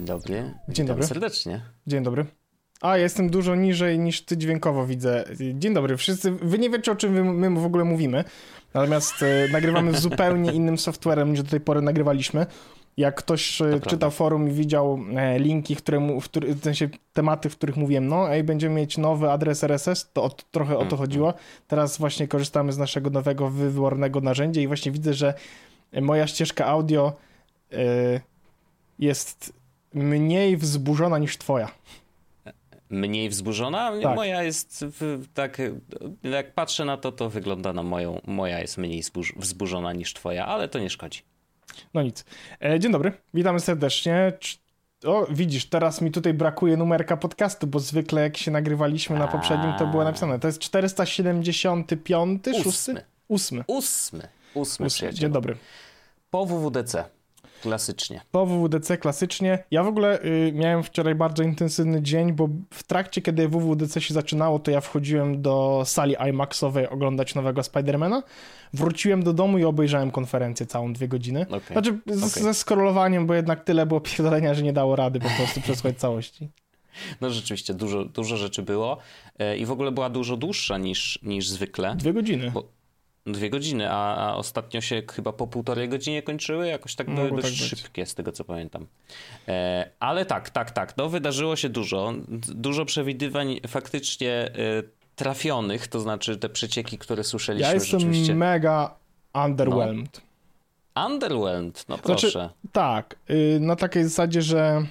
dobry. Dzień dobry. Serdecznie. Dzień dobry. Ja jestem dużo niżej niż ty dźwiękowo widzę. Dzień dobry wszyscy. Wy nie wiecie, o czym my w ogóle mówimy. Natomiast nagrywamy z zupełnie innym softwarem niż do tej pory nagrywaliśmy. Jak ktoś czytał forum i widział linki, w sensie tematy, w których mówiłem, będziemy mieć nowy adres RSS, to trochę o to chodziło. Teraz właśnie korzystamy z naszego nowego, wybornego narzędzia i właśnie widzę, że moja ścieżka audio jest mniej wzburzona niż twoja. Mniej wzburzona? Tak. Moja jest tak, jak patrzę na to wygląda na moją. Moja jest mniej wzburzona niż twoja, ale to nie szkodzi. No nic. Dzień dobry, witamy serdecznie. Widzisz, teraz mi tutaj brakuje numerka podcastu, bo zwykle jak się nagrywaliśmy na poprzednim, to było napisane. To jest 475, Ósmy. Dzień dobry. Po WWDC. Klasycznie. Po WWDC klasycznie. Ja w ogóle miałem wczoraj bardzo intensywny dzień, bo w trakcie, kiedy WWDC się zaczynało, to ja wchodziłem do sali IMAX-owej oglądać nowego Spidermana. Wróciłem do domu i obejrzałem konferencję całą 2 godziny. Okay. Znaczy ze scrollowaniem, bo jednak tyle było pierdolenia, że nie dało rady po prostu przesłuchać całości. No rzeczywiście, dużo rzeczy było i w ogóle była dużo dłuższa niż zwykle. 2 godziny. 2 godziny, a ostatnio się chyba po 1,5 godzinie kończyły, jakoś tak były dość szybkie z tego co pamiętam. Ale tak, no wydarzyło się dużo przewidywań faktycznie trafionych, to znaczy te przecieki, które słyszeliśmy ja jestem rzeczywiście. Mega underwhelmed. Underwhelmed? No proszę. Znaczy, tak, na takiej zasadzie, że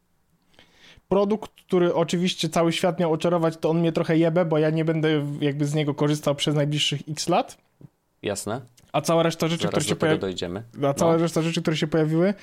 produkt, który oczywiście cały świat miał oczarować, to on mnie trochę jebe, bo ja nie będę jakby z niego korzystał przez najbliższych x lat. Jasne. A cała reszta rzeczy, które się dojdziemy. reszta rzeczy, które się pojawiły,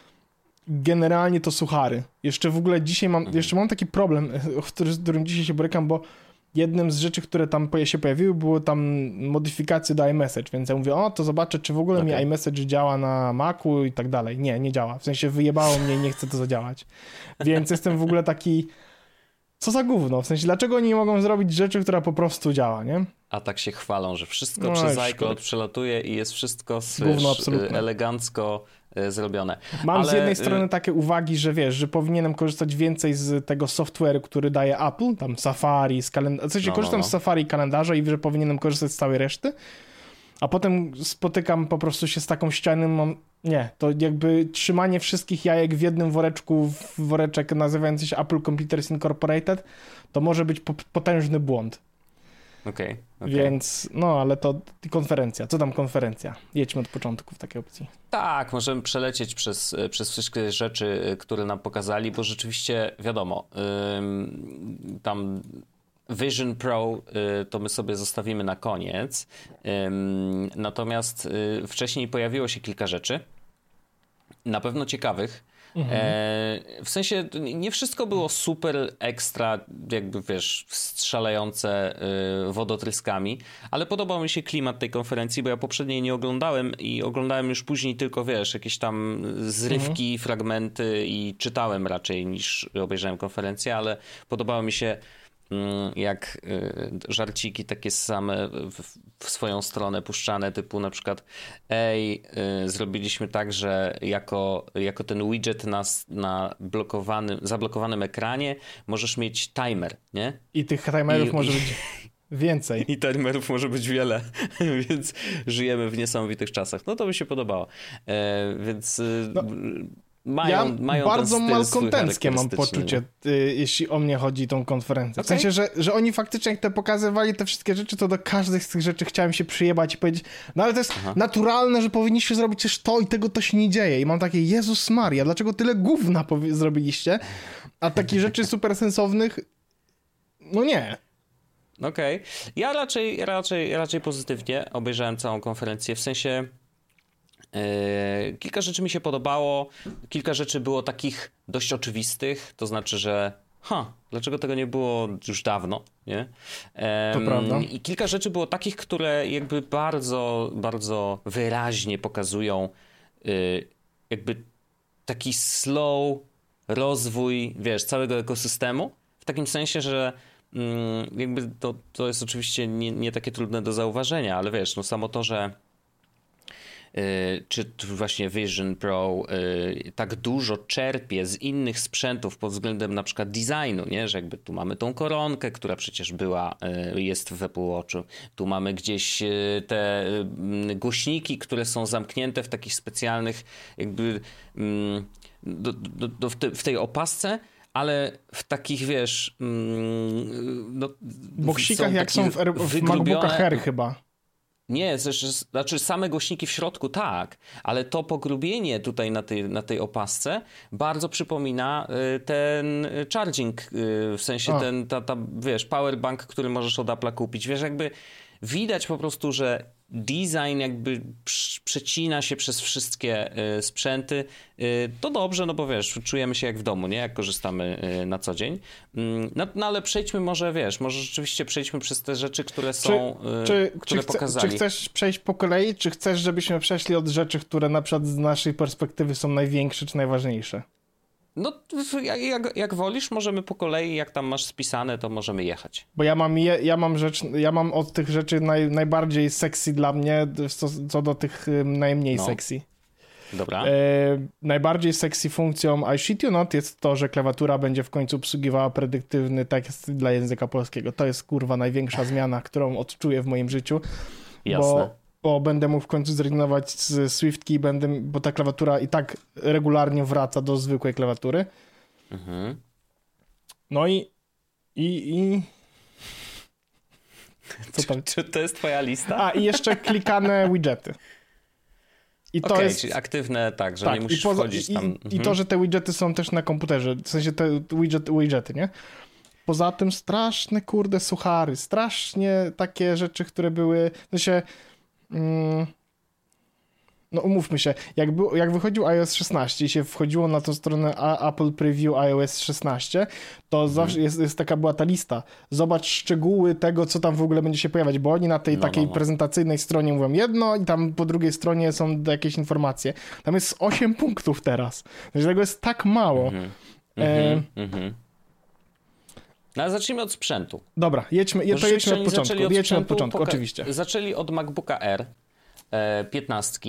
generalnie to suchary. Jeszcze w ogóle dzisiaj mam taki problem, z którym dzisiaj się borykam, bo jednym z rzeczy, które tam się pojawiły, było tam modyfikacje do iMessage, więc ja mówię, to zobaczę, czy w ogóle mi iMessage działa na Macu i tak dalej. Nie działa. W sensie wyjebało mnie i nie chce to zadziałać. Więc jestem w ogóle taki, co za gówno? W sensie, dlaczego oni nie mogą zrobić rzeczy, która po prostu działa, nie? A tak się chwalą, że wszystko przez iCloud przelatuje i jest wszystko elegancko zrobione. Mam z jednej strony takie uwagi, że wiesz, że powinienem korzystać więcej z tego software'u, który daje Apple, tam Safari, z kalendarza. W sensie korzystam z Safari i kalendarza i że powinienem korzystać z całej reszty. A potem spotykam po prostu się z taką ścianą, to jakby trzymanie wszystkich jajek w jednym woreczku, woreczek nazywający się Apple Computers Incorporated, to może być potężny błąd. Okej. Więc, ale to konferencja. Co tam konferencja? Jedźmy od początku w takiej opcji. Tak, możemy przelecieć przez wszystkie rzeczy, które nam pokazali, bo rzeczywiście wiadomo, tam Vision Pro to my sobie zostawimy na koniec. Natomiast wcześniej pojawiło się kilka rzeczy, na pewno ciekawych. W sensie nie wszystko było super ekstra, jakby wiesz, strzelające wodotryskami, ale podobał mi się klimat tej konferencji, bo ja poprzedniej nie oglądałem i oglądałem już później tylko, wiesz, jakieś tam zrywki, fragmenty i czytałem raczej niż obejrzałem konferencję, ale podobało mi się jak żarciki takie same w swoją stronę puszczane, typu na przykład zrobiliśmy tak, że jako ten widget na zablokowanym ekranie możesz mieć timer, nie? I tych timerów może być więcej. I timerów może być wiele, więc żyjemy w niesamowitych czasach. No to mi się podobało. Więc... Mają bardzo malkontenckie mam poczucie, jeśli o mnie chodzi tą konferencję. W sensie, że oni faktycznie jak te pokazywali te wszystkie rzeczy, to do każdej z tych rzeczy chciałem się przyjebać i powiedzieć, ale to jest naturalne, że powinniście zrobić też to i tego to się nie dzieje. I mam takie, Jezus Maria, dlaczego tyle gówna zrobiliście? A takich rzeczy super sensownych, nie. Okej. Ja raczej pozytywnie obejrzałem całą konferencję, w sensie... Kilka rzeczy mi się podobało, kilka rzeczy było takich dość oczywistych, to znaczy, że dlaczego tego nie było już dawno, nie? To prawda. I kilka rzeczy było takich, które jakby bardzo, bardzo wyraźnie pokazują jakby taki slow rozwój, wiesz, całego ekosystemu, w takim sensie, że jakby to jest oczywiście nie takie trudne do zauważenia, ale wiesz, samo to, że czy właśnie Vision Pro tak dużo czerpie z innych sprzętów pod względem na przykład designu, nie? Że jakby tu mamy tą koronkę, która przecież jest w Apple Watchu, tu mamy gdzieś te głośniki, które są zamknięte w takich specjalnych jakby w tej opasce, ale w takich, wiesz... boksikach jak są w MacBookach Air chyba. Nie, znaczy same głośniki w środku tak, ale to pogrubienie tutaj na tej opasce bardzo przypomina ten charging, w sensie wiesz, powerbank, który możesz od Apple'a kupić. Wiesz, jakby widać po prostu, że design jakby przecina się przez wszystkie sprzęty. To dobrze, no bo wiesz, czujemy się jak w domu, nie? Jak korzystamy na co dzień. No ale przejdźmy może rzeczywiście przejdźmy przez te rzeczy, które są, które pokazali. Czy chcesz przejść po kolei, czy chcesz, żebyśmy przeszli od rzeczy, które na przykład z naszej perspektywy są największe czy najważniejsze? No, jak wolisz, możemy po kolei, jak tam masz spisane, to możemy jechać. Bo ja mam od tych rzeczy najbardziej sexy dla mnie, co do tych najmniej sexy. Dobra. Najbardziej sexy funkcją I shit you not jest to, że klawiatura będzie w końcu obsługiwała predyktywny tekst dla języka polskiego. To jest kurwa największa zmiana, którą odczuję w moim życiu. Jasne. Bo będę mógł w końcu zrezygnować z Swiftki, bo ta klawiatura i tak regularnie wraca do zwykłej klawiatury. Mhm. No i co tam? Czy to jest twoja lista? I jeszcze klikane widgety. I to jest czyli aktywne, tak, że nie musisz wchodzić tam. I to, że te widgety są też na komputerze, w sensie te widgety, nie? Poza tym straszne, kurde, suchary, strasznie takie rzeczy, które były, w sensie, no umówmy się, jak wychodził iOS 16 i się wchodziło na tą stronę Apple Preview iOS 16, to zawsze była ta lista. Zobacz szczegóły tego, co tam w ogóle będzie się pojawiać, bo oni na tej takiej prezentacyjnej stronie mówią jedno i tam po drugiej stronie są jakieś informacje. Tam jest 8 punktów teraz. Tego jest tak mało. No ale zacznijmy od sprzętu. Dobra, jedźmy od początku, oczywiście. Zaczęli od MacBooka Air 15.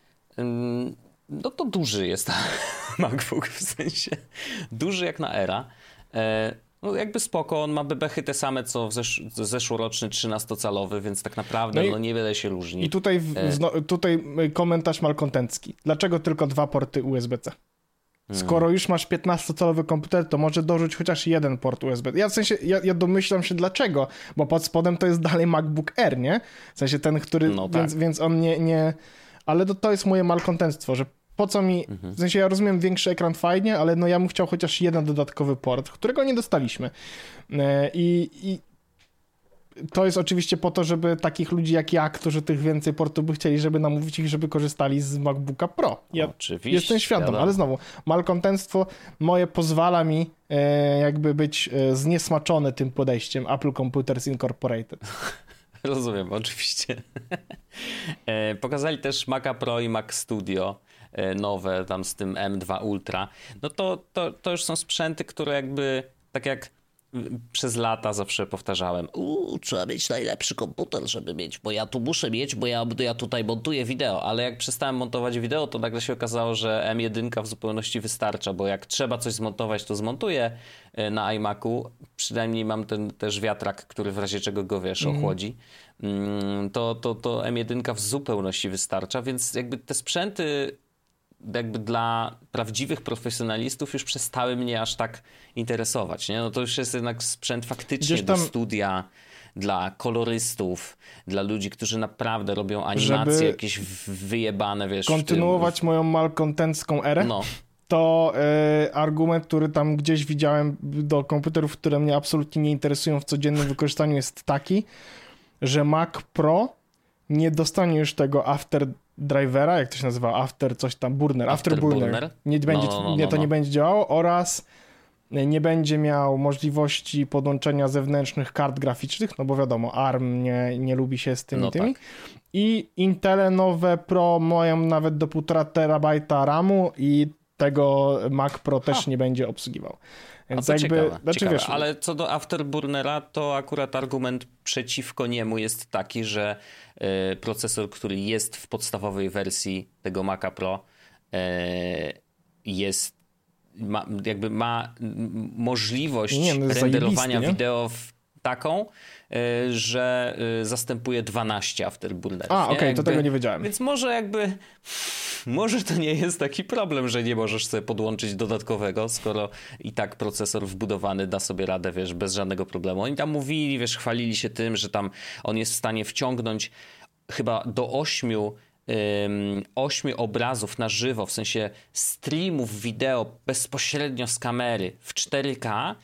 No to duży jest MacBook, w sensie duży jak na Aira. No jakby spoko, on ma bebechy te same co zeszłoroczny 13-calowy, więc tak naprawdę niewiele się różni. I tutaj komentarz malkontencki. Dlaczego tylko 2 porty USB-C? Skoro już masz 15-calowy komputer, to może dorzuć chociaż jeden port USB. Ja domyślam się dlaczego, bo pod spodem to jest dalej MacBook Air, nie? W sensie ten, który... Więc on nie... Ale to jest moje malkontenctwo, że po co mi... W sensie ja rozumiem większy ekran fajnie, ale ja bym chciał chociaż jeden dodatkowy port, którego nie dostaliśmy. I to jest oczywiście po to, żeby takich ludzi jak ja, którzy tych więcej portów by chcieli, żeby namówić ich, żeby korzystali z MacBooka Pro. Ja oczywiście, jestem świadom, ale znowu, malkontenctwo moje pozwala mi jakby być zniesmaczony tym podejściem Apple Computers Incorporated. Rozumiem, oczywiście. Pokazali też Maca Pro i Mac Studio nowe, tam z tym M2 Ultra. No to już są sprzęty, które jakby, tak jak przez lata zawsze powtarzałem, trzeba mieć najlepszy komputer, żeby mieć, bo ja tu muszę mieć, bo ja tutaj montuję wideo, ale jak przestałem montować wideo, to nagle się okazało, że M1 w zupełności wystarcza, bo jak trzeba coś zmontować, to zmontuję na iMacu, przynajmniej mam ten też wiatrak, który w razie czego go, ochłodzi, to M1 w zupełności wystarcza, więc jakby te sprzęty jakby dla prawdziwych profesjonalistów już przestały mnie aż tak interesować, nie? No to już jest jednak sprzęt faktycznie do studia, dla kolorystów, dla ludzi, którzy naprawdę robią animacje jakieś wyjebane, kontynuować moją malkontencką erę? To argument, który tam gdzieś widziałem do komputerów, które mnie absolutnie nie interesują w codziennym wykorzystaniu, jest taki, że Mac Pro nie dostanie już tego after drivera, jak to się nazywa, afterburner. To nie będzie działało oraz nie będzie miał możliwości podłączenia zewnętrznych kart graficznych, no bo wiadomo, ARM nie lubi się z tymi. Tak. I Intele nowe Pro mają nawet do 1,5 terabajta RAMu i tego Mac Pro też nie będzie obsługiwał. Więc to jakby, ciekawe. Wiesz, ale co do Afterburnera, to akurat argument przeciwko niemu jest taki, że procesor, który jest w podstawowej wersji tego Maca Pro ma możliwość renderowania wideo taką, że zastępuje 12 Afterburnerów. Okej, to tego nie wiedziałem. Więc może to nie jest taki problem, że nie możesz sobie podłączyć dodatkowego, skoro i tak procesor wbudowany da sobie radę, wiesz, bez żadnego problemu. Oni tam mówili, wiesz, chwalili się tym, że tam on jest w stanie wciągnąć chyba do 8 obrazów na żywo, w sensie streamów wideo bezpośrednio z kamery w 4K,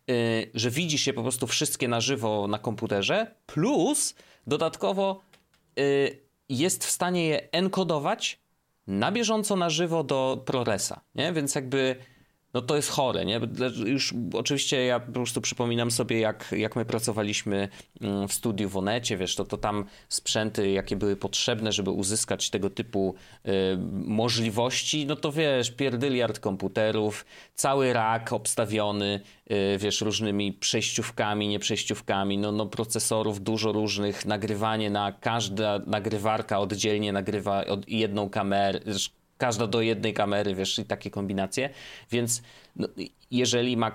że widzi się po prostu wszystkie na żywo na komputerze, plus dodatkowo jest w stanie je enkodować na bieżąco na żywo do ProResa, nie? Więc jakby no to jest chore, nie? Już oczywiście ja po prostu przypominam sobie, jak my pracowaliśmy w studiu w Onecie, wiesz, to tam sprzęty, jakie były potrzebne, żeby uzyskać tego typu możliwości, no to wiesz, pierdyliard komputerów, cały rack obstawiony, wiesz, różnymi przejściówkami, nieprzejściówkami, no procesorów dużo różnych, nagrywanie każda nagrywarka oddzielnie nagrywa jedną kamerę, każda do jednej kamery, wiesz, i takie kombinacje, więc no, jeżeli Mac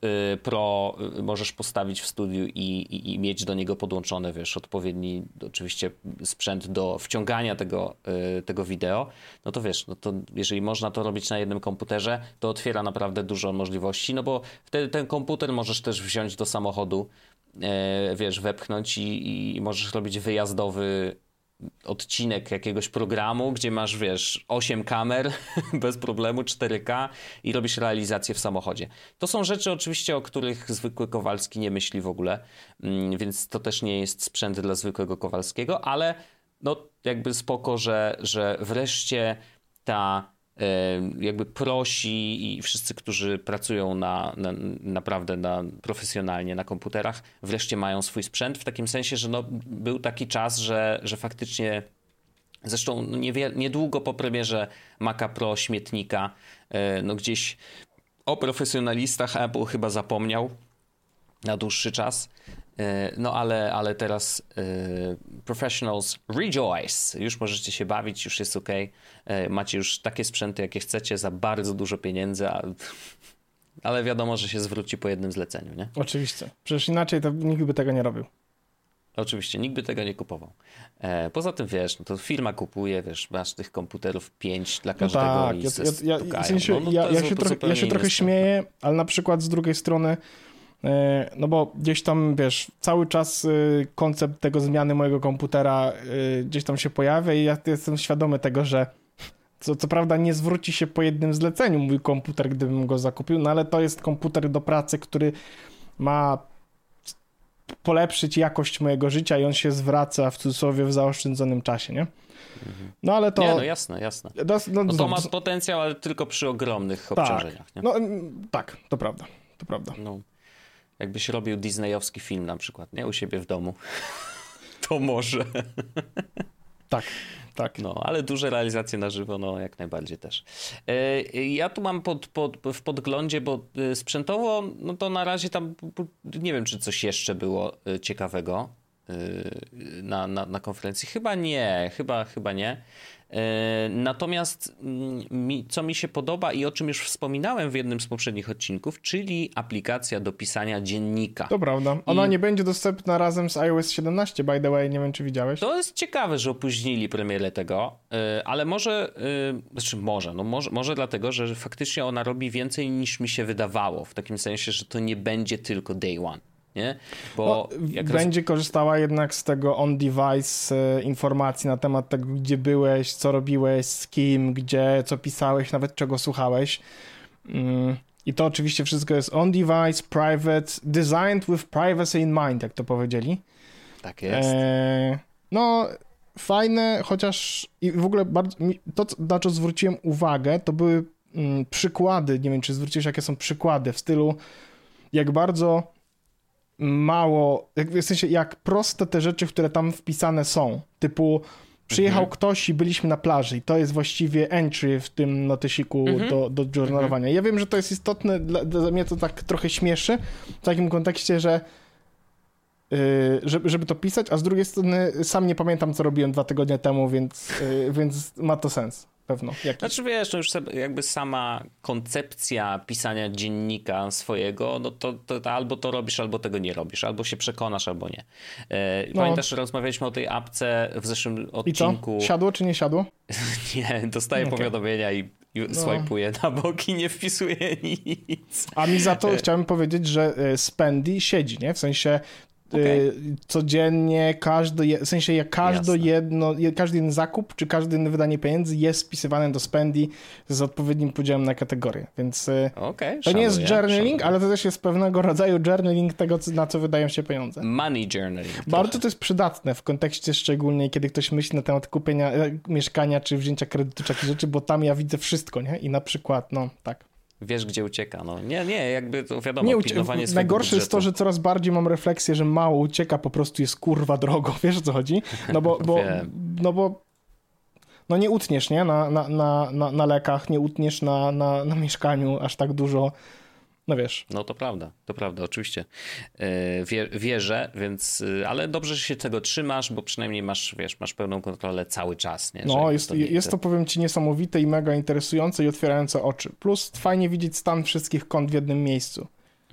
Pro możesz postawić w studiu i mieć do niego podłączony, wiesz, odpowiedni oczywiście sprzęt do wciągania tego wideo, no to wiesz, no to jeżeli można to robić na jednym komputerze, to otwiera naprawdę dużo możliwości, no bo wtedy ten komputer możesz też wziąć do samochodu, wiesz, wepchnąć i możesz robić wyjazdowy odcinek jakiegoś programu, gdzie masz, wiesz, 8 kamer bez problemu, 4K i robisz realizację w samochodzie. To są rzeczy oczywiście, o których zwykły Kowalski nie myśli w ogóle, więc to też nie jest sprzęt dla zwykłego Kowalskiego, ale no jakby spoko, że wreszcie ta jakby prosi i wszyscy, którzy pracują naprawdę profesjonalnie na komputerach, wreszcie mają swój sprzęt, w takim sensie, że no, był taki czas, że faktycznie, zresztą niedługo po premierze Maca Pro śmietnika, no gdzieś o profesjonalistach Apple chyba zapomniał na dłuższy czas. No ale teraz professionals rejoice. Już możecie się bawić, już jest okej. Macie już takie sprzęty, jakie chcecie za bardzo dużo pieniędzy, ale wiadomo, że się zwróci po jednym zleceniu, nie? Oczywiście. Przecież inaczej to nikt by tego nie robił. Oczywiście, nikt by tego nie kupował. Poza tym, wiesz, no to firma kupuje, wiesz, masz tych komputerów 5 dla każdego. No tak, ja się trochę śmieję, ale na przykład z drugiej strony no bo gdzieś tam, wiesz, cały czas koncept tego zmiany mojego komputera gdzieś tam się pojawia i ja jestem świadomy tego, że co prawda nie zwróci się po jednym zleceniu mój komputer, gdybym go zakupił, no ale to jest komputer do pracy, który ma polepszyć jakość mojego życia i on się zwraca w cudzysłowie w zaoszczędzonym czasie, nie? No ale to... Nie, no jasne. To ma potencjał, ale tylko przy ogromnych obciążeniach, nie? No tak, to prawda. No. Jakbyś robił disneyowski film na przykład, nie? U siebie w domu, to może. Tak. No, ale duże realizacje na żywo, no jak najbardziej też. Ja tu mam w podglądzie, bo sprzętowo, no to na razie tam nie wiem, czy coś jeszcze było ciekawego na konferencji. Chyba nie. Natomiast co mi się podoba i o czym już wspominałem w jednym z poprzednich odcinków, czyli aplikacja do pisania dziennika. To prawda. Ona nie będzie dostępna razem z iOS 17, by the way, nie wiem, czy widziałeś. To jest ciekawe, że opóźnili premierę tego, ale może dlatego, że faktycznie ona robi więcej niż mi się wydawało, w takim sensie, że to nie będzie tylko day one. Nie? Bo będzie korzystała jednak z tego on-device informacji na temat tego, gdzie byłeś, co robiłeś, z kim, gdzie, co pisałeś, nawet czego słuchałeś. I to oczywiście wszystko jest on-device, private, designed with privacy in mind, jak to powiedzieli. Tak jest. No, fajne, chociaż i w ogóle to, na co zwróciłem uwagę, to były przykłady, nie wiem, czy zwróciłeś, jakie są przykłady w stylu, jak bardzo mało, w sensie jak proste te rzeczy, które tam wpisane są, typu przyjechał ktoś i byliśmy na plaży i to jest właściwie entry w tym notysiku do journalowania. Ja wiem, że to jest istotne, dla mnie to tak trochę śmieszy w takim kontekście, że żeby to pisać, a z drugiej strony sam nie pamiętam, co robiłem 2 tygodnie temu, więc ma to sens. Pewno. Znaczy wiesz, no już jakby sama koncepcja pisania dziennika swojego, no to albo to robisz, albo tego nie robisz. Albo się przekonasz, albo nie. Pamiętasz, że rozmawialiśmy o tej apce w zeszłym odcinku. I co? Siadło czy nie siadło? Nie, dostaję powiadomienia i swajpuję na boki, nie wpisuję nic. A mi za to chciałem powiedzieć, że Spendy siedzi, nie? W sensie codziennie każdy jeden zakup, czy każdy inne wydanie pieniędzy jest spisywane do Spendy z odpowiednim podziałem na kategorie, więc to nie jest journaling, ale to też jest pewnego rodzaju journaling tego, na co wydają się pieniądze. Money journaling. Bardzo to jest przydatne w kontekście szczególnie, kiedy ktoś myśli na temat kupienia mieszkania, czy wzięcia kredytu, czy takich rzeczy, bo tam ja widzę wszystko, nie? I na przykład, tak. Wiesz, gdzie ucieka. No nie, jakby to wiadomo, pilnowanie swojego najgorsze budżetu. jest to, że coraz bardziej mam refleksję, że mało ucieka, po prostu jest kurwa drogo. Wiesz, o co chodzi? No nie utniesz, nie? Na lekach, nie utniesz na mieszkaniu aż tak dużo. No wiesz. No to prawda, oczywiście. Wierzę, więc, ale dobrze, że się tego trzymasz, bo przynajmniej masz pełną kontrolę cały czas. Nie? No, jest to, powiem ci, niesamowite i mega interesujące i otwierające oczy. Plus fajnie widzieć stan wszystkich kont w jednym miejscu.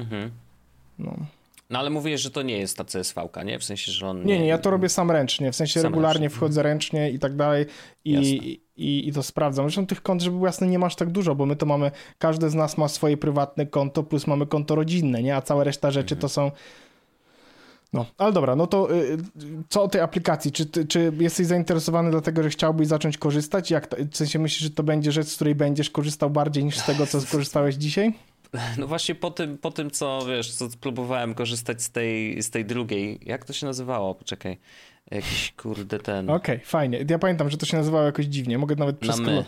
No ale mówisz, że to nie jest ta CSV-ka, nie? W sensie, że on... Nie, ja to robię sam ręcznie, w sensie regularnie wchodzę ręcznie i tak dalej i to sprawdzam. Zresztą tych kont, żeby było jasne, nie masz tak dużo, bo my to mamy, każdy z nas ma swoje prywatne konto, plus mamy konto rodzinne, nie? A cała reszta rzeczy to są... No, ale dobra, no to co o tej aplikacji? Czy jesteś zainteresowany dlatego, że chciałbyś zacząć korzystać? W sensie myślisz, że to będzie rzecz, z której będziesz korzystał bardziej niż z tego, co skorzystałeś dzisiaj? No właśnie po tym co próbowałem korzystać z tej drugiej, jak to się nazywało? Poczekaj, jakiś kurde ten... Okej, fajnie. Ja pamiętam, że to się nazywało jakoś dziwnie, mogę nawet przeskoczyć.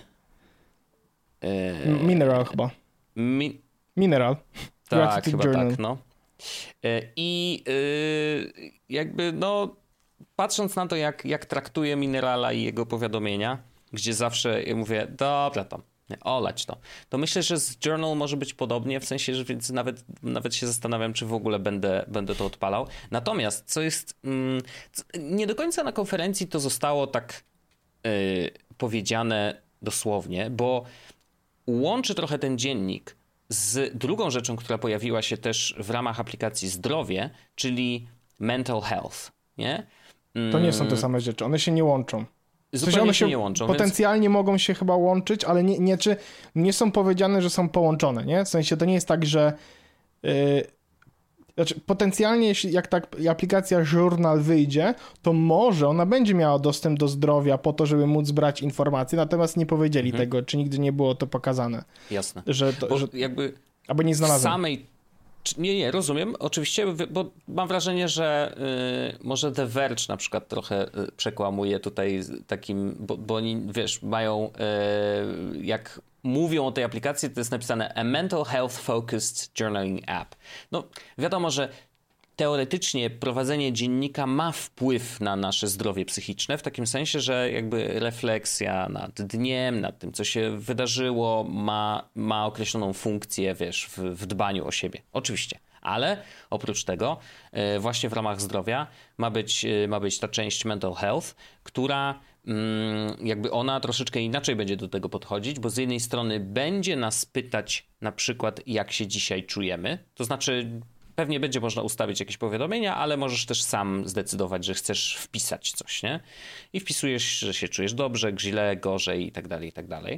Mineral chyba. Mineral. Tak, chyba journal. Tak, no. I jakby patrząc na to, jak traktuję Minerala i jego powiadomienia, gdzie zawsze ja mówię, dobra tam, olać to myślę, że z Journal może być podobnie, w sensie, że więc nawet się zastanawiam, czy w ogóle będę to odpalał. Natomiast, co jest nie do końca na konferencji to zostało tak powiedziane dosłownie, bo łączy trochę ten dziennik z drugą rzeczą, która pojawiła się też w ramach aplikacji Zdrowie, czyli Mental Health, nie? To nie są te same rzeczy, one się nie łączą. Zupełnie one się nie łączą. Potencjalnie mogą się chyba łączyć, ale nie są powiedziane, że są połączone, nie? W sensie to nie jest tak, że... potencjalnie, jeśli jak ta aplikacja Journal wyjdzie, to może ona będzie miała dostęp do zdrowia po to, żeby móc brać informacje, natomiast nie powiedzieli tego, czy nigdy nie było to pokazane. Jasne. Jakby... Albo nie znalazłem. Nie, rozumiem, oczywiście, bo mam wrażenie, że może The Verge na przykład trochę przekłamuje tutaj takim, bo oni, wiesz, mają, jak mówią o tej aplikacji, to jest napisane a mental health focused journaling app. No, wiadomo, że teoretycznie prowadzenie dziennika ma wpływ na nasze zdrowie psychiczne, w takim sensie, że jakby refleksja nad dniem, nad tym, co się wydarzyło, ma określoną funkcję, wiesz, w dbaniu o siebie. Oczywiście. Ale oprócz tego właśnie w ramach zdrowia ma być ta część mental health, która jakby ona troszeczkę inaczej będzie do tego podchodzić, bo z jednej strony będzie nas pytać na przykład, jak się dzisiaj czujemy, to znaczy pewnie będzie można ustawić jakieś powiadomienia, ale możesz też sam zdecydować, że chcesz wpisać coś, nie? I wpisujesz, że się czujesz dobrze, źle, gorzej i tak dalej, i tak dalej.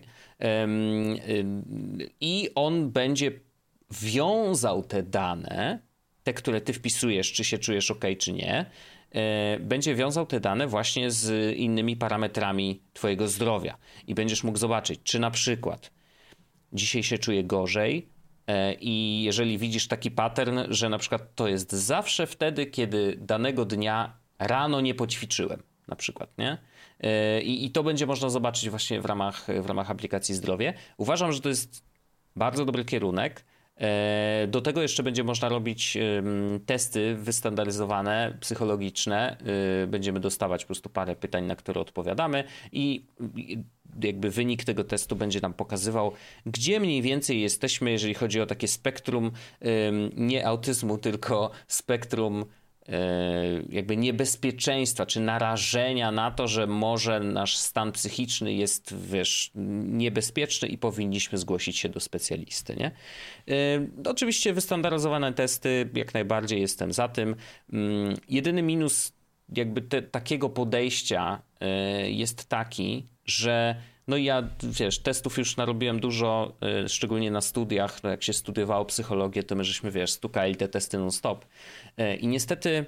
I on będzie wiązał te dane, te, które ty wpisujesz, czy się czujesz ok, czy nie, będzie wiązał te dane właśnie z innymi parametrami twojego zdrowia. I będziesz mógł zobaczyć, czy na przykład dzisiaj się czuję gorzej, i jeżeli widzisz taki pattern, że na przykład to jest zawsze wtedy, kiedy danego dnia rano nie poćwiczyłem, na przykład, nie? I to będzie można zobaczyć właśnie w ramach aplikacji Zdrowie. Uważam, że to jest bardzo dobry kierunek. Do tego jeszcze będzie można robić testy wystandaryzowane, psychologiczne. Będziemy dostawać po prostu parę pytań, na które odpowiadamy i jakby wynik tego testu będzie nam pokazywał, gdzie mniej więcej jesteśmy, jeżeli chodzi o takie spektrum nie autyzmu, tylko spektrum jakby niebezpieczeństwa, czy narażenia na to, że może nasz stan psychiczny jest, wiesz, niebezpieczny i powinniśmy zgłosić się do specjalisty, nie? Oczywiście wystandaryzowane testy, jak najbardziej jestem za tym. Jedyny minus jakby takiego podejścia jest taki, że no ja, wiesz, testów już narobiłem dużo, szczególnie na studiach, no jak się studiowało psychologię, to my żeśmy, wiesz, stukali te testy non-stop. I niestety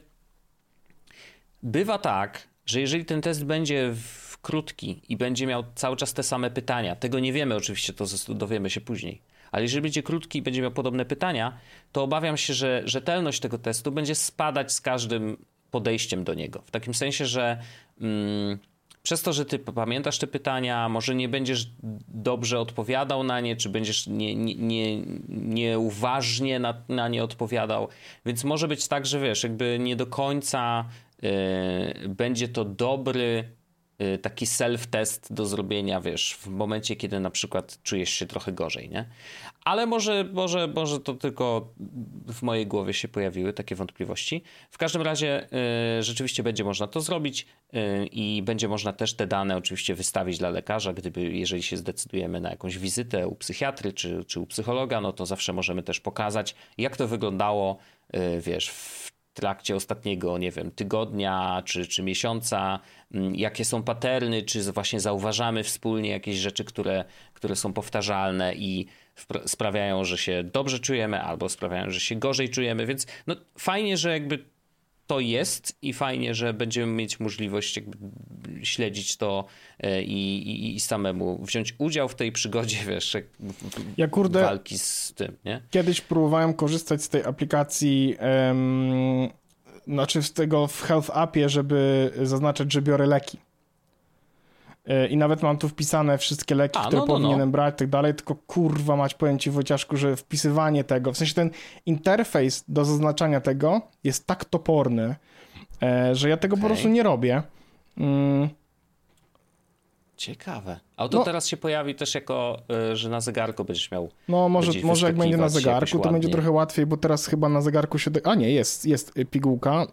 bywa tak, że jeżeli ten test będzie krótki i będzie miał cały czas te same pytania, tego nie wiemy oczywiście, to dowiemy się później, ale jeżeli będzie krótki i będzie miał podobne pytania, to obawiam się, że rzetelność tego testu będzie spadać z każdym podejściem do niego. W takim sensie, że przez to, że ty pamiętasz te pytania, może nie będziesz dobrze odpowiadał na nie, czy będziesz nieuważnie na nie odpowiadał, więc może być tak, że wiesz, jakby nie do końca będzie to dobry taki self-test do zrobienia, wiesz, w momencie, kiedy na przykład czujesz się trochę gorzej, nie? Ale może to tylko w mojej głowie się pojawiły takie wątpliwości. W każdym razie rzeczywiście będzie można to zrobić i będzie można też te dane oczywiście wystawić dla lekarza, jeżeli się zdecydujemy na jakąś wizytę u psychiatry czy u psychologa, no to zawsze możemy też pokazać, jak to wyglądało, wiesz, w trakcie ostatniego, nie wiem, tygodnia czy miesiąca, jakie są paterny, czy właśnie zauważamy wspólnie jakieś rzeczy, które są powtarzalne i sprawiają, że się dobrze czujemy, albo sprawiają, że się gorzej czujemy, więc no fajnie, że jakby to jest i fajnie, że będziemy mieć możliwość jakby śledzić to i samemu wziąć udział w tej przygodzie, wiesz, walki z tym, nie? Kiedyś próbowałem korzystać z tej aplikacji, znaczy z tego w Health Appie, żeby zaznaczać, że biorę leki. I nawet mam tu wpisane wszystkie leki, które powinienem brać i tak dalej, tylko kurwa mać, powiem ci, Wojciaszku, że wpisywanie tego, w sensie ten interfejs do zaznaczania tego jest tak toporny, że ja tego po prostu nie robię. Ciekawe. A to teraz się pojawi też jako, że na zegarku będziesz miał. No może jak będzie na zegarku, to będzie trochę łatwiej, bo teraz chyba na zegarku się... A nie, jest pigułka.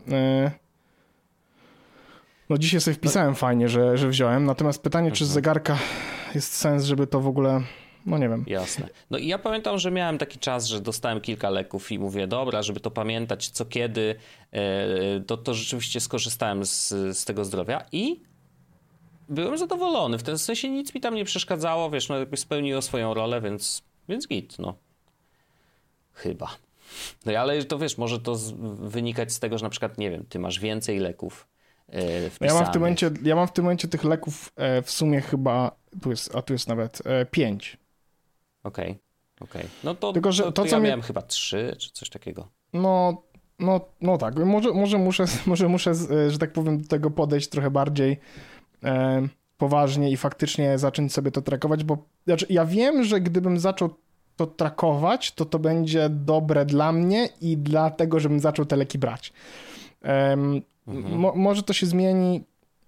No dzisiaj sobie wpisałem fajnie, że wziąłem, natomiast pytanie, czy z zegarka jest sens, żeby to w ogóle... No nie wiem. Jasne. No i ja pamiętam, że miałem taki czas, że dostałem kilka leków i mówię, dobra, żeby to pamiętać co kiedy, to rzeczywiście skorzystałem z tego zdrowia i byłem zadowolony. W tym sensie nic mi tam nie przeszkadzało, wiesz, no jakby spełniło swoją rolę, więc git, no. Chyba. No ale to wiesz, może to wynikać z tego, że na przykład, nie wiem, ty masz więcej leków ja mam w tym momencie tych leków w sumie chyba, tu jest nawet 5. Okej. No to, tylko, że to ja miałem chyba 3 czy coś takiego. No tak, może muszę, że tak powiem, do tego podejść trochę bardziej poważnie i faktycznie zacząć sobie to trackować, bo znaczy, ja wiem, że gdybym zaczął to trackować, to będzie dobre dla mnie i dlatego, żebym zaczął te leki brać. Może to się zmieni.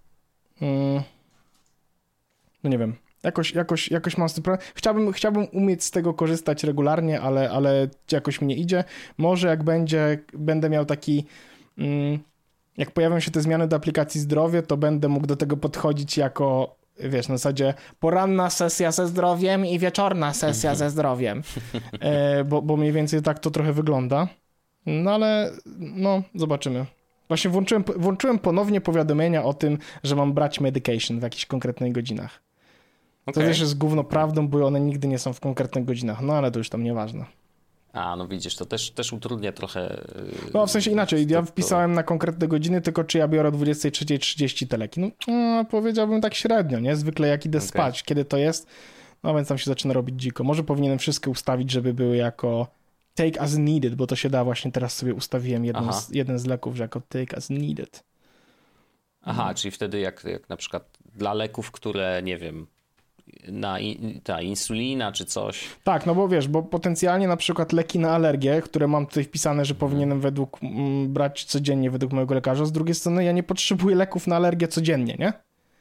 No nie wiem. Jakoś mam z tym problem. Chciałbym umieć z tego korzystać regularnie, ale jakoś mi nie idzie. Może jak będę miał taki... Jak pojawią się te zmiany do aplikacji zdrowie, to będę mógł do tego podchodzić jako, wiesz, na zasadzie poranna sesja ze zdrowiem i wieczorna sesja ze zdrowiem. Bo mniej więcej tak to trochę wygląda. No ale no, zobaczymy. Właśnie włączyłem ponownie powiadomienia o tym, że mam brać medication w jakichś konkretnych godzinach. To też jest gówno prawdą, bo one nigdy nie są w konkretnych godzinach. No ale to już tam nieważne. A, no widzisz, to też utrudnia trochę... No w sensie inaczej, ja wpisałem na konkretne godziny, tylko czy ja biorę o 23:30 te leki. No powiedziałbym tak średnio, nie? Zwykle jak idę spać, kiedy to jest, no więc tam się zaczyna robić dziko. Może powinienem wszystkie ustawić, żeby były jako take as needed, bo to się da, właśnie teraz sobie ustawiłem jeden z leków, że jako take as needed. Aha, czyli wtedy jak na przykład dla leków, które, nie wiem, ta insulina czy coś. Tak, no bo wiesz, bo potencjalnie na przykład leki na alergię, które mam tutaj wpisane, że powinienem brać codziennie według mojego lekarza, z drugiej strony ja nie potrzebuję leków na alergię codziennie, nie?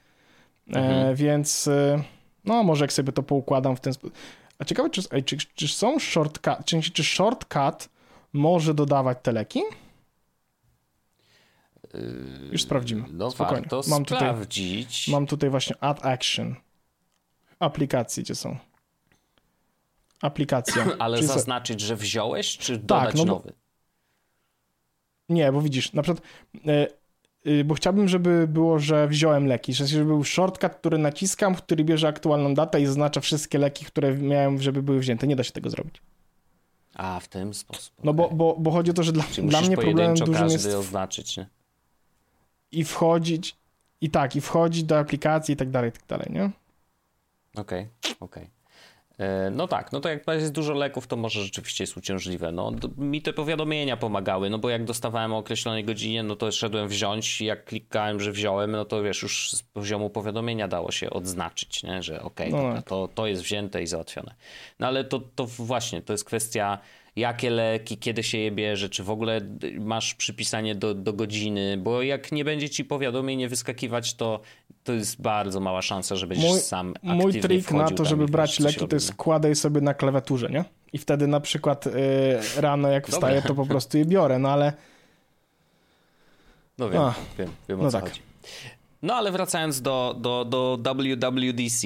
Więc no może jak sobie to poukładam w ten sposób. A ciekawe, czy są shortcut, czy shortcut może dodawać te leki? Już sprawdzimy. No spokojnie. Warto sprawdzić. Mam tutaj właśnie add action. Aplikacje, gdzie są? Aplikacja. Ale zaznaczyć, że wziąłeś, czy dodać nowy? Nie, bo widzisz, na przykład bo chciałbym, żeby było, że wziąłem leki, żeby był shortcut, który naciskam, który bierze aktualną datę i zaznacza wszystkie leki, które miałem, żeby były wzięte. Nie da się tego zrobić. A, w ten sposób. No bo chodzi o to, że dla mnie problemem dużym jest oznaczyć, nie? I wchodzić do aplikacji i tak dalej, nie? Okej. No tak, no to jak jest dużo leków, to może rzeczywiście jest uciążliwe. No, mi te powiadomienia pomagały, no bo jak dostawałem o określonej godzinie, no to szedłem wziąć i jak klikałem, że wziąłem, no to wiesz, już z poziomu powiadomienia dało się odznaczyć, nie? Że to jest wzięte i załatwione. No ale to właśnie, to jest kwestia jakie leki, kiedy się je bierze, czy w ogóle masz przypisanie do godziny, bo jak nie będzie ci powiadomienie wyskakiwać, to jest bardzo mała szansa, że będziesz sam aktywnie Mój trik na to, żeby brać leki, to jest składaj sobie na klawiaturze, nie? I wtedy na przykład rano jak wstaję, to po prostu je biorę, no ale... No wiem o co chodzi. No ale wracając do WWDC,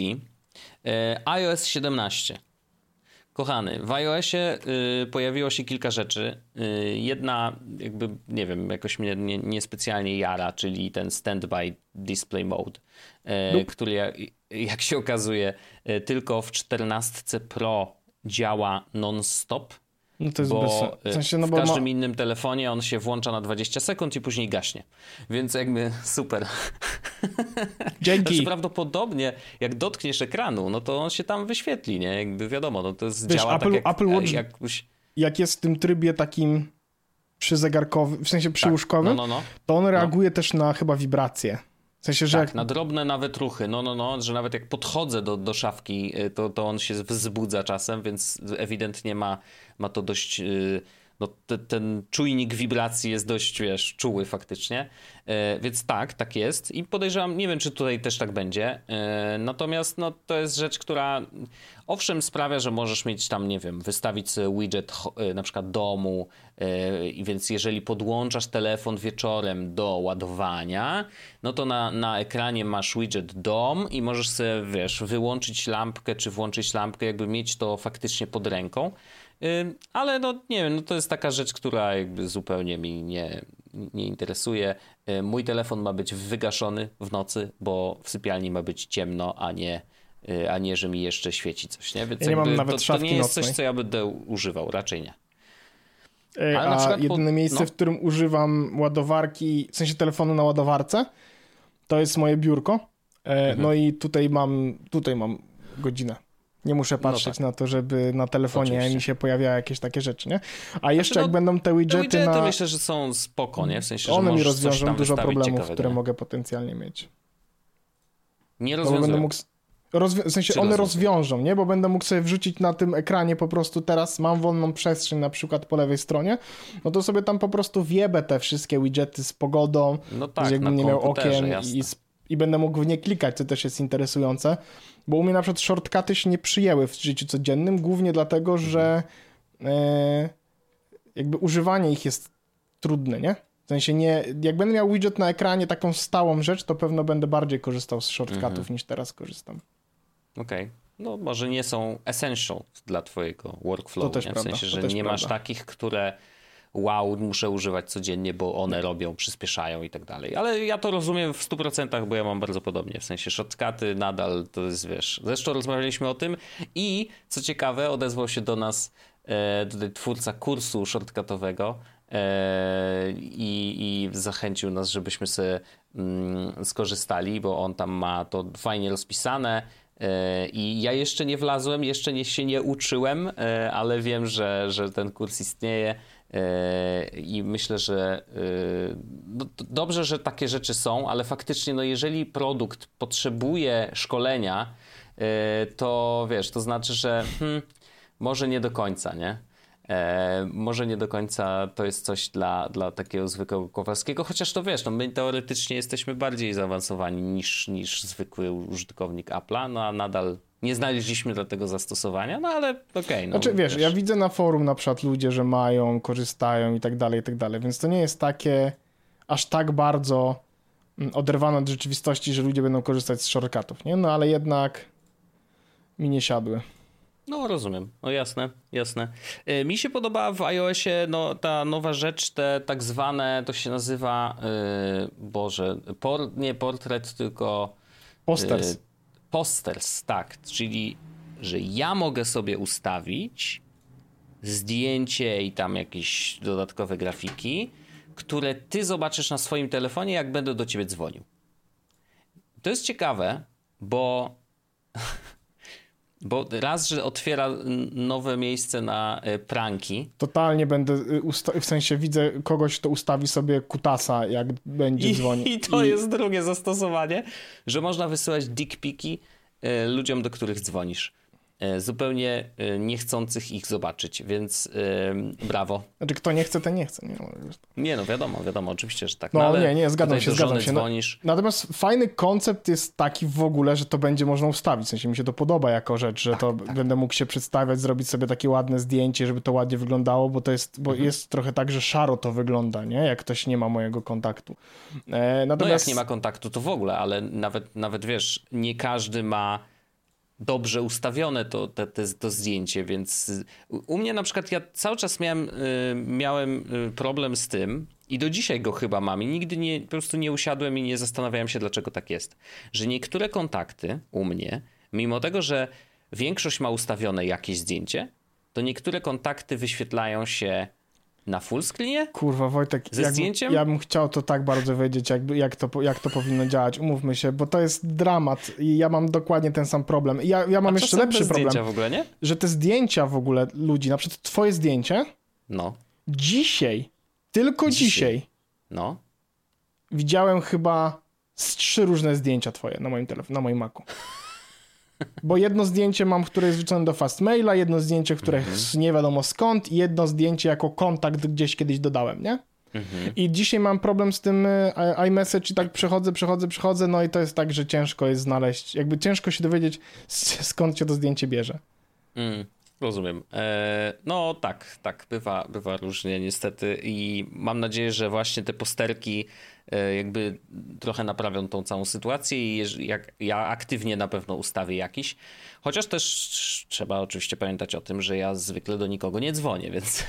iOS 17. Kochany, w iOSie pojawiło się kilka rzeczy. Jedna jakby, nie wiem, jakoś mnie niespecjalnie jara, czyli ten Standby Display Mode, który jak się okazuje tylko w 14 Pro działa non-stop. No to jest w sensie, w każdym innym telefonie on się włącza na 20 sekund i później gaśnie. Więc jakby super. Dzięki. Znaczy, prawdopodobnie jak dotkniesz ekranu, no to on się tam wyświetli, nie? Jakby wiadomo, no to jest, wiesz, działa Apple, tak jak... Apple Watch, jak jest w tym trybie takim przyzegarkowym, w sensie przyłóżkowym, to on reaguje też na chyba wibracje. W sensie, że na drobne nawet ruchy, że nawet jak podchodzę do szafki, to on się wzbudza czasem, więc ewidentnie ma to dość, ten czujnik wibracji jest dość, wiesz, czuły faktycznie, więc tak jest i podejrzewam, nie wiem, czy tutaj też tak będzie, natomiast to jest rzecz, która owszem sprawia, że możesz mieć tam, nie wiem, wystawić sobie widget na przykład domu, i więc jeżeli podłączasz telefon wieczorem do ładowania, no to na ekranie masz widget dom i możesz sobie, wiesz, wyłączyć lampkę czy włączyć lampkę, jakby mieć to faktycznie pod ręką. Ale nie wiem, to jest taka rzecz, która jakby zupełnie mi nie interesuje. Mój telefon ma być wygaszony w nocy, bo w sypialni ma być ciemno, a nie, że mi jeszcze świeci coś, nie? Więc ja nie mam nawet to nie jest nocnej. coś, co ja będę używał, raczej nie. Ale na przykład jedyne miejsce, w którym używam ładowarki, w sensie telefonu na ładowarce, to jest moje biurko. No i tutaj mam godzinę. Nie muszę patrzeć na to, żeby na telefonie mi się pojawiały jakieś takie rzeczy, nie? A jeszcze jak będą te widgety myślę, że są spoko, nie? W sensie, one że mi rozwiążą dużo problemów, ciekawego, które mogę potencjalnie mieć. Nie rozwiązują. Będę mógł... W sensie one rozwiążą, nie? Bo będę mógł sobie wrzucić na tym ekranie po prostu teraz mam wolną przestrzeń na przykład po lewej stronie, no to sobie tam po prostu wiebę te wszystkie widgety z pogodą, jakbym nie miał okien i będę mógł w nie klikać, co też jest interesujące, bo u mnie na przykład shortcuty się nie przyjęły w życiu codziennym, głównie dlatego, że jakby używanie ich jest trudne, nie? W sensie jak będę miał widget na ekranie, taką stałą rzecz, to pewno będę bardziej korzystał z shortcutów niż teraz korzystam. Okej. No może nie są essential dla twojego workflow, to też nie? W prawda, sensie, że nie masz takich, które muszę używać codziennie, bo one robią, przyspieszają i tak dalej. Ale ja to rozumiem w 100%, bo ja mam bardzo podobnie. W sensie shortcuty nadal to jest, wiesz... Zresztą rozmawialiśmy o tym i co ciekawe, odezwał się do nas tutaj twórca kursu shortcutowego i zachęcił nas, żebyśmy sobie skorzystali, bo on tam ma to fajnie rozpisane i ja jeszcze nie wlazłem, jeszcze się nie uczyłem, ale wiem, że ten kurs istnieje i myślę, że dobrze, że takie rzeczy są, ale faktycznie jeżeli produkt potrzebuje szkolenia, to wiesz, to znaczy, że może nie do końca, nie? Może nie do końca to jest coś dla takiego zwykłego Kowalskiego, chociaż to wiesz, no my teoretycznie jesteśmy bardziej zaawansowani niż zwykły użytkownik Apple'a, no a nadal nie znaleźliśmy do tego zastosowania, no ale okej. No, znaczy wiesz, ja widzę na forum na przykład ludzie, że mają, korzystają i tak dalej, więc to nie jest takie aż tak bardzo oderwane od rzeczywistości, że ludzie będą korzystać z shortcutów, nie? No ale jednak mi nie siadły. No rozumiem, no jasne. Mi się podoba w iOSie no, ta nowa rzecz, te tak zwane, to się nazywa, nie portret, tylko... Posters. Posters, tak, czyli że ja mogę sobie ustawić zdjęcie i tam jakieś dodatkowe grafiki, które ty zobaczysz na swoim telefonie, jak będę do ciebie dzwonił. To jest ciekawe, bo raz, że otwiera nowe miejsce na pranki. Totalnie będę, w sensie widzę kogoś, kto ustawi sobie kutasa, jak będzie dzwonił. I to jest drugie zastosowanie, że można wysyłać dickpiki ludziom, do których dzwonisz. Zupełnie niechcących ich zobaczyć, więc brawo. Znaczy kto nie chce, ten nie chce. Nie no, wiadomo, oczywiście, że tak. No ale nie, zgadzam się. Dzwonisz. Natomiast fajny koncept jest taki w ogóle, że to będzie można ustawić. W sensie mi się to podoba jako rzecz, że będę mógł się przedstawiać, zrobić sobie takie ładne zdjęcie, żeby to ładnie wyglądało, bo jest trochę tak, że szaro to wygląda, nie? Jak ktoś nie ma mojego kontaktu. Natomiast... No jak nie ma kontaktu, to w ogóle, ale nawet wiesz, nie każdy ma dobrze ustawione to zdjęcie, więc u mnie na przykład ja cały czas miałem problem z tym i do dzisiaj go chyba mam i nigdy po prostu nie usiadłem i nie zastanawiałem się, dlaczego tak jest, że niektóre kontakty u mnie, mimo tego, że większość ma ustawione jakieś zdjęcie, to niektóre kontakty wyświetlają się na full screenie? Kurwa, Wojtek, ze zdjęciem? Ja bym chciał to tak bardzo wiedzieć, jak to powinno działać. Umówmy się, bo to jest dramat i ja mam dokładnie ten sam problem. Ja mam jeszcze lepszy problem. Zdjęcia w ogóle, nie? Że te zdjęcia w ogóle ludzi, na przykład twoje zdjęcie, dzisiaj, tylko dzisiaj, widziałem chyba z 3 różne zdjęcia twoje na moim telefonie, na moim Macu. Bo jedno zdjęcie mam, które jest wrzucone do Fastmaila, jedno zdjęcie, które nie wiadomo skąd i jedno zdjęcie jako kontakt gdzieś kiedyś dodałem, nie? I dzisiaj mam problem z tym iMessage i tak przechodzę, no i to jest tak, że ciężko jest znaleźć, jakby ciężko się dowiedzieć, skąd się to zdjęcie bierze. Rozumiem. No tak, bywa różnie niestety i mam nadzieję, że właśnie te posterki jakby trochę naprawią tą całą sytuację i jak ja aktywnie na pewno ustawię jakiś, chociaż też trzeba oczywiście pamiętać o tym, że ja zwykle do nikogo nie dzwonię, więc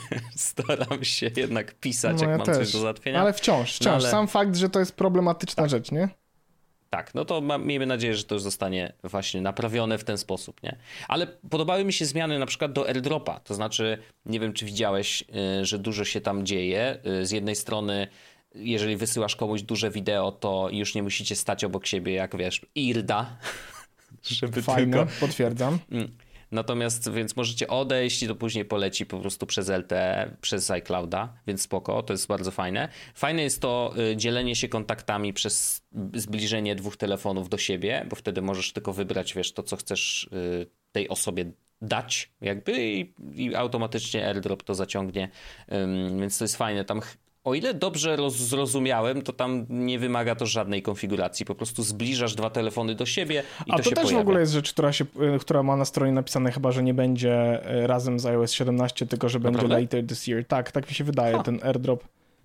staram się jednak pisać, jak mam coś do załatwienia. Ale wciąż. Sam fakt, że to jest problematyczna rzecz, nie? Tak, no to miejmy nadzieję, że to już zostanie właśnie naprawione w ten sposób, nie? Ale podobały mi się zmiany na przykład do AirDropa, to znaczy, nie wiem czy widziałeś, że dużo się tam dzieje. Z jednej strony, jeżeli wysyłasz komuś duże wideo, to już nie musicie stać obok siebie, jak wiesz, IRDA, żeby fajne, potwierdzam. Natomiast, więc możecie odejść i to później poleci po prostu przez LTE, przez iClouda, więc spoko, to jest bardzo fajne. Fajne jest to dzielenie się kontaktami przez zbliżenie 2 telefonów do siebie, bo wtedy możesz tylko wybrać, wiesz, to co chcesz tej osobie dać jakby i automatycznie AirDrop to zaciągnie, więc to jest fajne. Tam o ile dobrze zrozumiałem, to tam nie wymaga to żadnej konfiguracji. Po prostu zbliżasz 2 telefony do siebie i to się pojawia. A to też w ogóle jest rzecz, która ma na stronie napisane chyba, że nie będzie razem z iOS 17, tylko że będzie later this year. Tak mi się wydaje, ten AirDrop.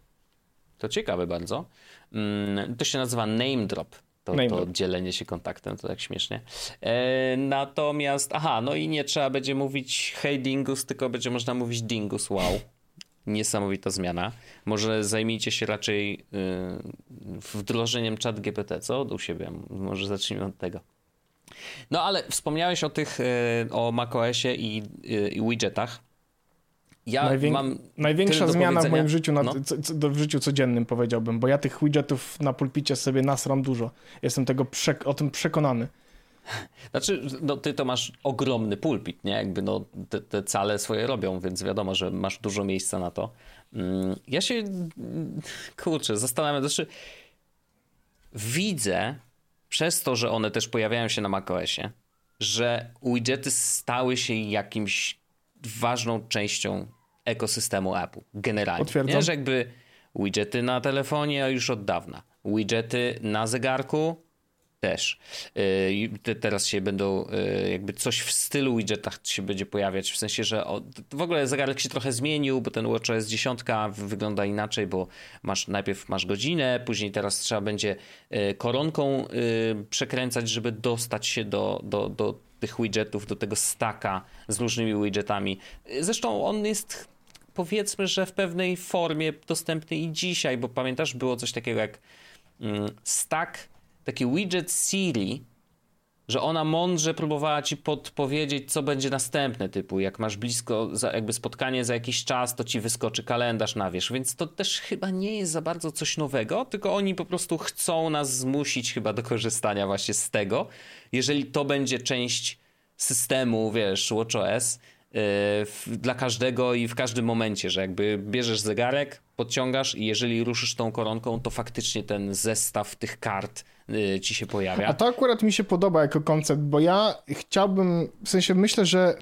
To ciekawe bardzo. To się nazywa Name Drop. To dzielenie się kontaktem, to tak śmiesznie. Natomiast, no i nie trzeba będzie mówić hej Dingus, tylko będzie można mówić Dingus, wow. Niesamowita zmiana. Może zajmijcie się raczej wdrożeniem ChatGPT, co? U siebie. Może zacznijmy od tego. No ale wspomniałeś o macOSie i widgetach. Największa zmiana w moim życiu, w życiu codziennym powiedziałbym, bo ja tych widgetów na pulpicie sobie nasram dużo. Jestem o tym przekonany. Znaczy, ty to masz ogromny pulpit, nie? Jakby te cale swoje robią, więc wiadomo, że masz dużo miejsca na to. Ja się, zastanawiam, widzę przez to, że one też pojawiają się na macOSie, że widgety stały się jakimś ważną częścią ekosystemu Apple generalnie. Potwierdzam. Nie, że jakby widgety na telefonie już od dawna. Widgety na zegarku też. Teraz się będą jakby coś w stylu widgetach się będzie pojawiać, w sensie, że w ogóle zegarek się trochę zmienił, bo ten WatchOS 10 wygląda inaczej, bo najpierw masz godzinę, później teraz trzeba będzie koronką przekręcać, żeby dostać się do tych widgetów, do tego stacka z różnymi widgetami. Zresztą on jest, powiedzmy, że w pewnej formie dostępny i dzisiaj, bo pamiętasz, było coś takiego jak stack, taki widget Siri, że ona mądrze próbowała ci podpowiedzieć, co będzie następne, typu jak masz blisko jakby spotkanie za jakiś czas, to ci wyskoczy kalendarz na wierzch, więc to też chyba nie jest za bardzo coś nowego, tylko oni po prostu chcą nas zmusić chyba do korzystania właśnie z tego. Jeżeli to będzie część systemu, wiesz, WatchOS, dla każdego i w każdym momencie, że jakby bierzesz zegarek, podciągasz i jeżeli ruszysz tą koronką, to faktycznie ten zestaw tych kart ci się pojawia. A to akurat mi się podoba jako koncept, bo ja chciałbym, w sensie myślę, że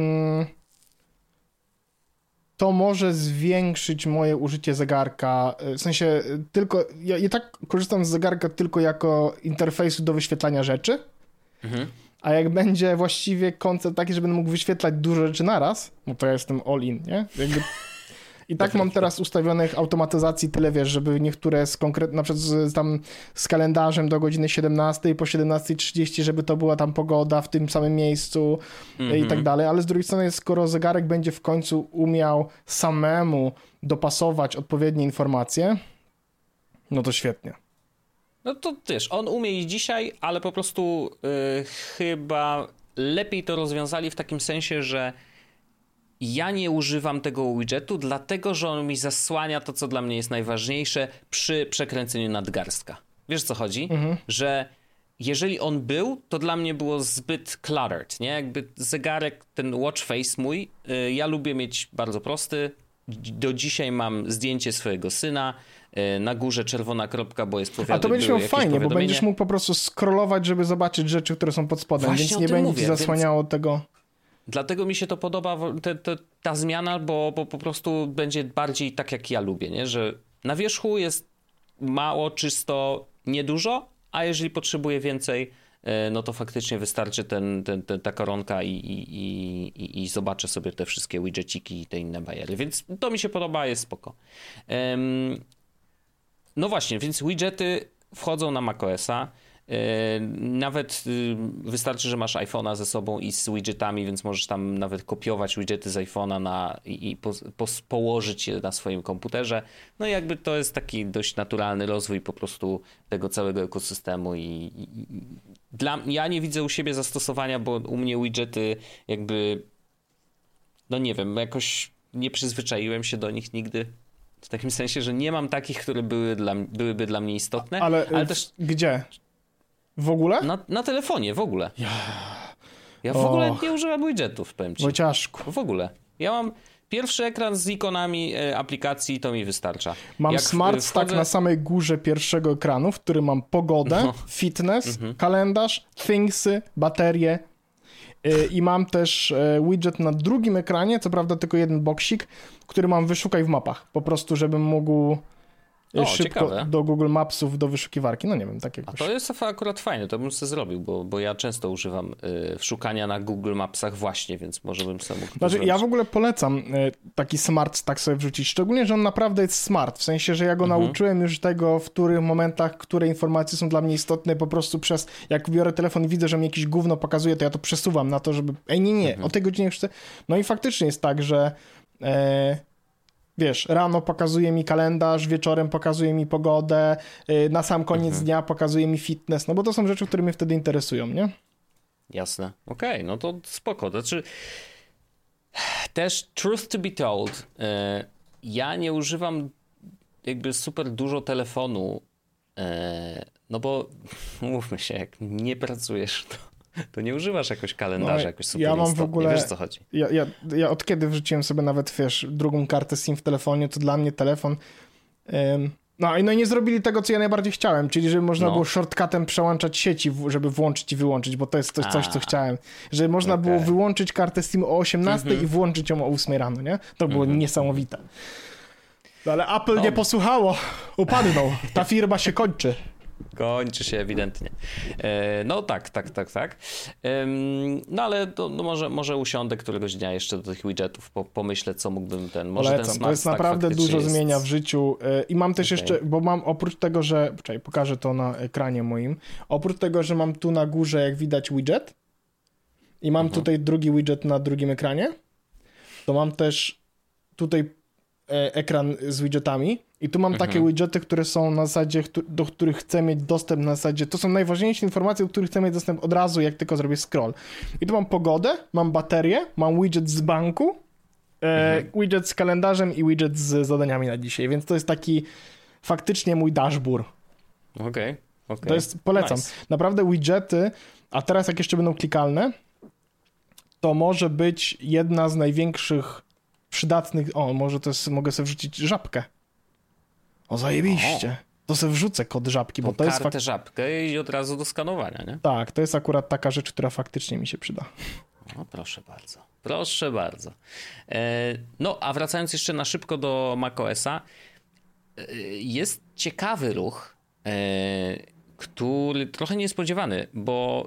to może zwiększyć moje użycie zegarka, w sensie tylko, ja i tak korzystam z zegarka tylko jako interfejsu do wyświetlania rzeczy, a jak będzie właściwie koncept taki, że będę mógł wyświetlać dużo rzeczy naraz, no to ja jestem all in, nie? Jakby... I tak mam teraz ustawionych automatyzacji tyle, wiesz, żeby niektóre na przykład z kalendarzem do godziny 17 po 17:30, żeby to była tam pogoda w tym samym miejscu i tak dalej, ale z drugiej strony, skoro zegarek będzie w końcu umiał samemu dopasować odpowiednie informacje, no to świetnie. No to wiesz, on umie i dzisiaj, ale po prostu chyba lepiej to rozwiązali w takim sensie, że ja nie używam tego widgetu, dlatego że on mi zasłania to, co dla mnie jest najważniejsze przy przekręceniu nadgarstka. Wiesz, co chodzi? Że jeżeli on był, to dla mnie było zbyt cluttered, nie? Jakby zegarek, ten watch face mój, ja lubię mieć bardzo prosty. Do dzisiaj mam zdjęcie swojego syna, na górze czerwona kropka, bo jest powiadomienie. A to będziesz miał fajnie, bo będziesz mógł po prostu scrollować, żeby zobaczyć rzeczy, które są pod spodem, właśnie więc nie będzie ci zasłaniało tego. Dlatego mi się to podoba, ta zmiana, bo po prostu będzie bardziej tak, jak ja lubię, nie? Że na wierzchu jest mało, czysto, niedużo, a jeżeli potrzebuję więcej, no to faktycznie wystarczy ta koronka i zobaczę sobie te wszystkie widgeciki i te inne bajery, więc to mi się podoba, jest spoko. No właśnie, więc widgety wchodzą na macOSa. Nawet wystarczy, że masz iPhone'a ze sobą i z widgetami, więc możesz tam nawet kopiować widgety z iPhone'a i położyć je na swoim komputerze. No i jakby to jest taki dość naturalny rozwój po prostu tego całego ekosystemu ja nie widzę u siebie zastosowania, bo u mnie widgety jakby, no nie wiem, jakoś nie przyzwyczaiłem się do nich nigdy. W takim sensie, że nie mam takich, które byłyby dla mnie istotne. Ale też... Gdzie? W ogóle? Na telefonie, w ogóle. Ja w ogóle nie używam widgetów, powiem ci. Wojciaszku. W ogóle. Ja mam pierwszy ekran z ikonami aplikacji, to mi wystarcza. Mam smart stack na samej górze pierwszego ekranu, w którym mam pogodę, fitness, kalendarz, thingsy, baterie i mam też widget na drugim ekranie, co prawda tylko jeden boksik, który mam wyszukaj w mapach. Po prostu, żebym mógł... szybko ciekawe. Do Google Mapsów, do wyszukiwarki, no nie wiem, tak jakoś. A to jest akurat fajne, to bym sobie zrobił, bo ja często używam szukania na Google Mapsach właśnie, więc może bym sobie mógł Znaczy, ja w ogóle polecam taki smart stack sobie wrzucić, szczególnie, że on naprawdę jest smart, w sensie, że ja go nauczyłem już tego, w których momentach, które informacje są dla mnie istotne, po prostu jak biorę telefon i widzę, że mi jakieś gówno pokazuje, to ja to przesuwam na to, żeby, nie, o tej godzinie chcę. No i faktycznie jest tak, że wiesz, rano pokazuje mi kalendarz, wieczorem pokazuje mi pogodę, na sam koniec dnia pokazuje mi fitness, no bo to są rzeczy, które mnie wtedy interesują, nie? Jasne. Okej, no to spoko. Znaczy, też truth to be told, ja nie używam jakby super dużo telefonu, no bo mówmy się, jak nie pracujesz, to nie używasz jakoś kalendarza, jakoś super ja mam istotnie. w ogóle, wiesz, co chodzi. Ja od kiedy wrzuciłem sobie nawet, wiesz, drugą kartę SIM w telefonie, to dla mnie telefon, No i nie zrobili tego, co ja najbardziej chciałem, czyli żeby można było shortcutem przełączać sieci, żeby włączyć i wyłączyć, bo to jest coś, co chciałem. Żeby można było wyłączyć kartę Steam o 18 i włączyć ją o 8 rano, nie? To było niesamowite. No, ale Apple nie posłuchało, upadnął. Ta firma się kończy. Kończy się ewidentnie. No tak. No ale to, może usiądę któregoś dnia jeszcze do tych widgetów, pomyślę, co mógłbym może Polecam. ten Smart to jest Stack naprawdę dużo jest... zmienia w życiu i mam też jeszcze, bo mam oprócz tego, że, pokażę to na ekranie moim, oprócz tego, że mam tu na górze, jak widać, widget i mam tutaj drugi widget na drugim ekranie, to mam też tutaj ekran z widgetami i tu mam takie widgety, które są na zasadzie, do których chcę mieć dostęp na zasadzie, to są najważniejsze informacje, do których chcę mieć dostęp od razu, jak tylko zrobię scroll. I tu mam pogodę, mam baterię, mam widget z banku, widget z kalendarzem i widget z zadaniami na dzisiaj, więc to jest taki faktycznie mój dashboard. Okej. To jest, polecam. Nice. Naprawdę widgety, a teraz jak jeszcze będą klikalne, to może być jedna z największych przydatnych, może to jest, mogę sobie wrzucić żabkę. O, zajebiście. To sobie wrzucę kod żabki, bo to jest... kartę żabkę i od razu do skanowania, nie? Tak, to jest akurat taka rzecz, która faktycznie mi się przyda. No, proszę bardzo. No, a wracając jeszcze na szybko do macOSa, jest ciekawy ruch, który trochę niespodziewany, bo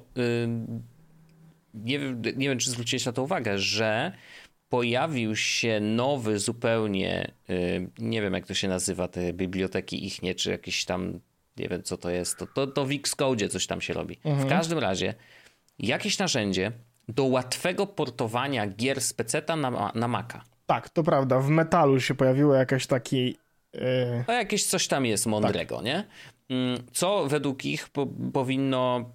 nie wiem, czy zwróciłeś na to uwagę, że pojawił się nowy zupełnie, nie wiem jak to się nazywa, te biblioteki ich, czy jakiś tam, nie wiem co to jest, to w Xcode coś tam się robi. W każdym razie jakieś narzędzie do łatwego portowania gier z PC-ta na Maca. Tak, to prawda, w Metalu się pojawiło jakieś taki... To jakieś coś tam jest mądrego, tak. Nie? Co według ich powinno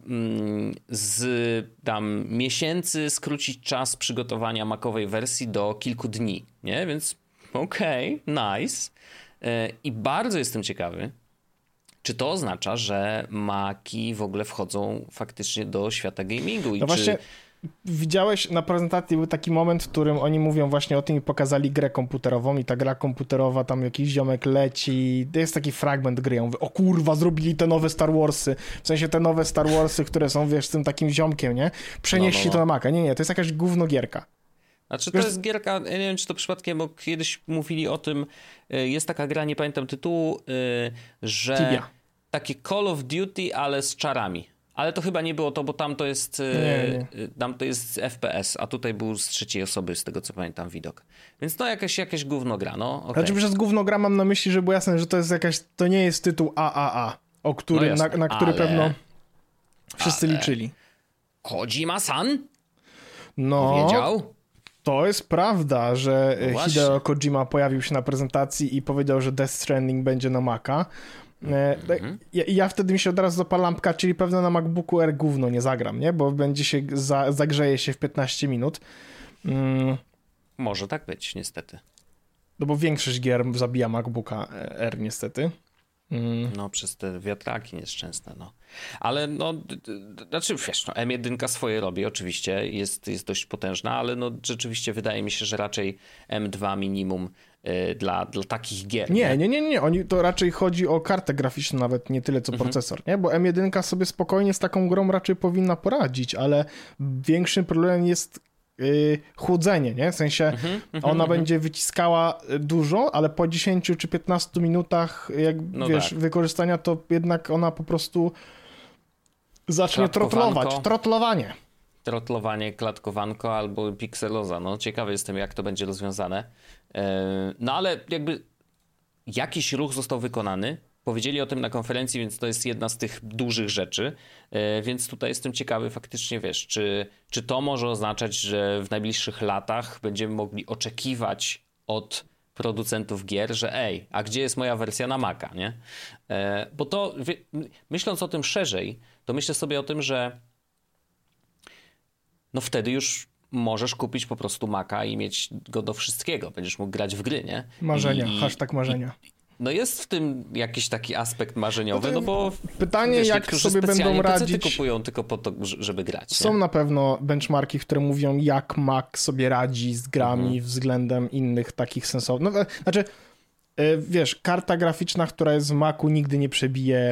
z tam miesięcy skrócić czas przygotowania macowej wersji do kilku dni, nie? Więc okej, nice. I bardzo jestem ciekawy, czy to oznacza, że Maci w ogóle wchodzą faktycznie do świata gamingu i właśnie... Widziałeś, na prezentacji był taki moment, w którym oni mówią właśnie o tym i pokazali grę komputerową i ta gra komputerowa, tam jakiś ziomek leci, jest taki fragment gry, ja mówię, o kurwa, zrobili te nowe Star Warsy, w sensie te nowe Star Warsy, które są, wiesz, z tym takim ziomkiem, nie? Przenieśli to na Maca. Nie, to jest jakaś gównogierka. Znaczy to jest gierka, ja nie wiem czy to przypadkiem, bo kiedyś mówili o tym, jest taka gra, nie pamiętam tytułu, że Tibia. Takie Call of Duty, ale z czarami. Ale to chyba nie było to, bo tam to jest tam to jest FPS, a tutaj był z trzeciej osoby, z tego co pamiętam, widok. Więc no jakieś gówno gra, no. Okay. Znaczy przez gówno gra mam na myśli, że było jasne, że to jest to nie jest tytuł AAA, o który, na który pewno wszyscy liczyli. Kojima-san? No, powiedział? To jest prawda, że Hideo Kojima pojawił się na prezentacji i powiedział, że Death Stranding będzie na Maca. Ja wtedy mi się od razu zapala lampka, czyli pewno na MacBooku Air gówno nie zagram, nie? Bo będzie się zagrzeje się w 15 minut. Może tak być, niestety. No bo większość gier zabija MacBooka Air niestety. No przez te wiatraki nieszczęsne, no. Ale no, znaczy wiesz, no, M1 swoje robi, oczywiście, jest dość potężna, ale no rzeczywiście wydaje mi się, że raczej M2 minimum dla takich gier. Nie. To raczej chodzi o kartę graficzną, nawet nie tyle co procesor, nie? Bo M1 sobie spokojnie z taką grą raczej powinna poradzić, ale większym problemem jest chłodzenie, nie? W sensie ona będzie wyciskała dużo, ale po 10 czy 15 minutach wykorzystania, to jednak ona po prostu zacznie trotlowanie. Trotlowanie, klatkowanko albo pikseloza. No ciekawy jestem, jak to będzie rozwiązane. No ale jakby jakiś ruch został wykonany. Powiedzieli o tym na konferencji, więc to jest jedna z tych dużych rzeczy. Więc tutaj jestem ciekawy faktycznie, wiesz, czy to może oznaczać, że w najbliższych latach będziemy mogli oczekiwać od producentów gier, że a gdzie jest moja wersja na Maca, nie? Bo to, myśląc o tym szerzej, to myślę sobie o tym, że no wtedy już możesz kupić po prostu Maca i mieć go do wszystkiego. Będziesz mógł grać w gry, nie? Marzenia, hashtag marzenia. No jest w tym jakiś taki aspekt marzeniowy, no bo pytanie, jak sobie będą radzić, kupują tylko po to, żeby grać. Są na pewno benchmarki, które mówią, jak Mac sobie radzi z grami względem innych takich sensownych. No, znaczy, Wiesz, karta graficzna, która jest w Macu, nigdy nie przebije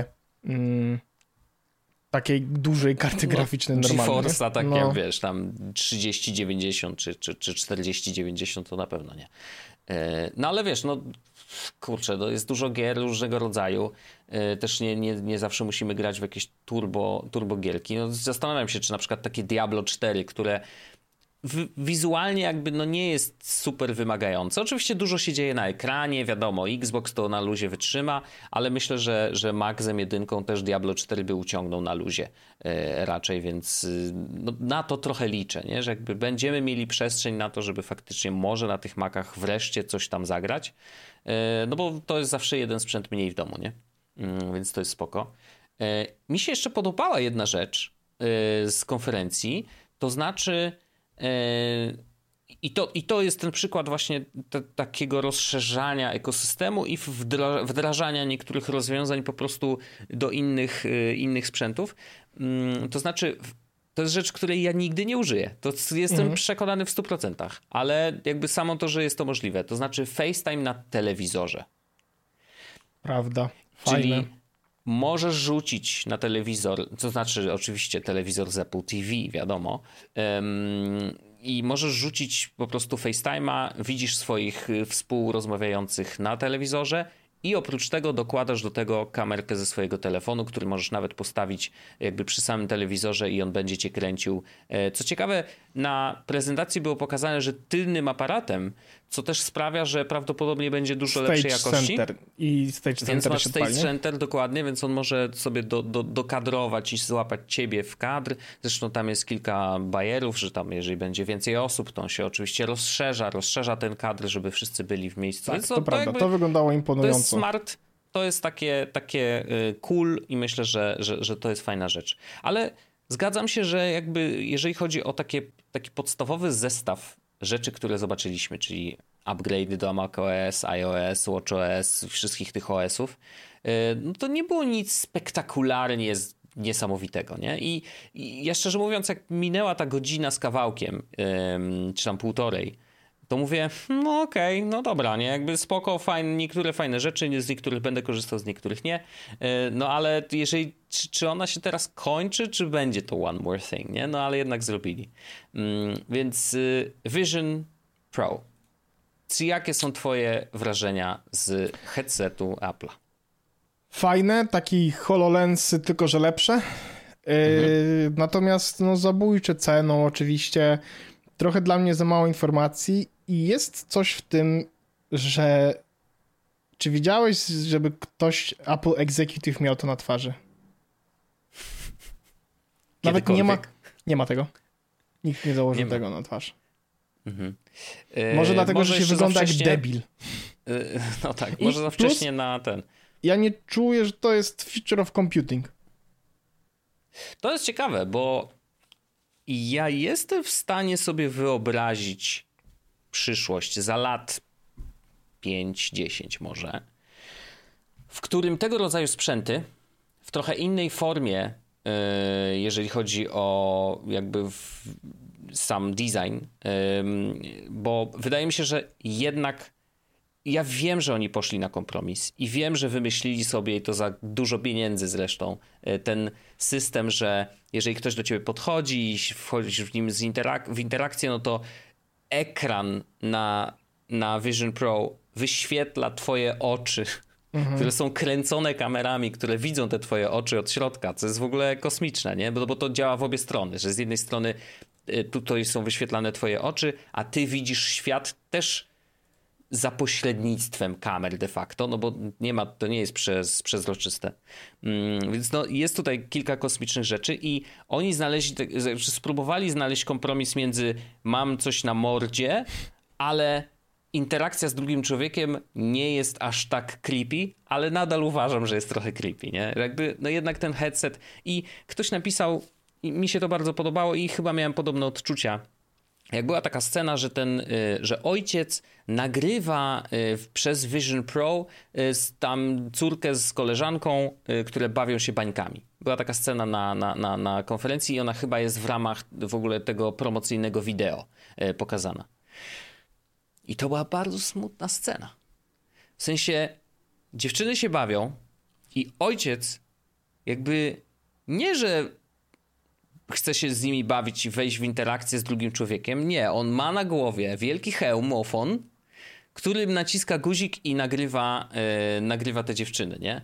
takiej dużej karty graficznej normalnej. GeForce'a, tak jak wiesz, tam 3090 czy 4090 to na pewno nie. No ale wiesz, no kurczę, to jest dużo gier różnego rodzaju. Też nie zawsze musimy grać w jakieś turbo gierki. No, zastanawiam się, czy na przykład takie Diablo 4, które wizualnie jakby no nie jest super wymagające. Oczywiście dużo się dzieje na ekranie, wiadomo, Xbox to na luzie wytrzyma, ale myślę, że Mac z M1 też Diablo 4 by uciągnął na luzie raczej, więc no, na to trochę liczę, nie? Że jakby będziemy mieli przestrzeń na to, żeby faktycznie może na tych Macach wreszcie coś tam zagrać, no bo to jest zawsze jeden sprzęt mniej w domu, nie? Więc to jest spoko. Mi się jeszcze podobała jedna rzecz z konferencji, to znaczy I to jest ten przykład właśnie takiego rozszerzania ekosystemu i wdrażania niektórych rozwiązań po prostu do innych sprzętów. To znaczy, to jest rzecz, której ja nigdy nie użyję. To jestem przekonany w 100%, ale jakby samo to, że jest to możliwe. To znaczy FaceTime na telewizorze. Prawda. Fajne. Czyli możesz rzucić na telewizor, to znaczy oczywiście telewizor z Apple TV, wiadomo, i możesz rzucić po prostu FaceTime'a, widzisz swoich współrozmawiających na telewizorze i oprócz tego dokładasz do tego kamerkę ze swojego telefonu, który możesz nawet postawić jakby przy samym telewizorze i on będzie cię kręcił. Co ciekawe, na prezentacji było pokazane, że tylnym aparatem, co też sprawia, że prawdopodobnie będzie dużo lepszej jakości. Center. I Stage Center więc masz się Stage odpalnie. Center, dokładnie, więc on może sobie dokadrować i złapać ciebie w kadr. Zresztą tam jest kilka bajerów, że tam jeżeli będzie więcej osób, to on się oczywiście rozszerza ten kadr, żeby wszyscy byli w miejscu. Tak, więc to prawda, to wyglądało imponująco. To jest smart, to jest takie cool i myślę, że to jest fajna rzecz. Ale zgadzam się, że jakby jeżeli chodzi o taki podstawowy zestaw rzeczy, które zobaczyliśmy, czyli upgrade'y do macOS, iOS, watchOS, wszystkich tych OS-ów, no to nie było nic spektakularnie niesamowitego, nie? I ja szczerze mówiąc, jak minęła ta godzina z kawałkiem, czy tam półtorej, to mówię, no okej, no dobra, nie? Jakby spoko, niektóre fajne rzeczy, z niektórych będę korzystał, z niektórych nie. No ale jeżeli, czy ona się teraz kończy, czy będzie to one more thing, nie? No ale jednak zrobili. Więc Vision Pro. Jakie są twoje wrażenia z headsetu Apple'a? Fajne, taki HoloLens, tylko że lepsze. Natomiast no zabójcze ceną oczywiście. Trochę dla mnie za mało informacji i jest coś w tym, że czy widziałeś, żeby ktoś Apple Executive miał to na twarzy? Nawet nie ma tego. Nikt nie założył tego na twarz. Może dlatego, że się wygląda jak debil. No tak, może za wcześnie na ten. Ja nie czuję, że to jest feature of computing. To jest ciekawe, bo ja jestem w stanie sobie wyobrazić przyszłość za lat 5-10 może, w którym tego rodzaju sprzęty w trochę innej formie, jeżeli chodzi o jakby sam design, bo wydaje mi się, że jednak ja wiem, że oni poszli na kompromis i wiem, że wymyślili sobie, i to za dużo pieniędzy zresztą, ten system, że jeżeli ktoś do ciebie podchodzi i wchodzisz w nim w interakcję, no to ekran na Vision Pro wyświetla twoje oczy, które są kręcone kamerami, które widzą te twoje oczy od środka, co jest w ogóle kosmiczne, nie? Bo to działa w obie strony, że z jednej strony tutaj są wyświetlane twoje oczy, a ty widzisz świat też za pośrednictwem kamer de facto, no bo to nie jest przezroczyste. Więc no, jest tutaj kilka kosmicznych rzeczy i oni spróbowali znaleźć kompromis między mam coś na mordzie, ale interakcja z drugim człowiekiem nie jest aż tak creepy, ale nadal uważam, że jest trochę creepy, nie? Jakby, no jednak ten headset i ktoś napisał, i mi się to bardzo podobało i chyba miałem podobne odczucia, jak była taka scena, że ojciec nagrywa przez Vision Pro tam córkę z koleżanką, które bawią się bańkami. Była taka scena na konferencji i ona chyba jest w ramach w ogóle tego promocyjnego wideo pokazana. I to była bardzo smutna scena. W sensie dziewczyny się bawią i ojciec jakby nie, że chce się z nimi bawić i wejść w interakcję z drugim człowiekiem. Nie, on ma na głowie wielki hełmofon, którym naciska guzik i nagrywa te dziewczyny, nie?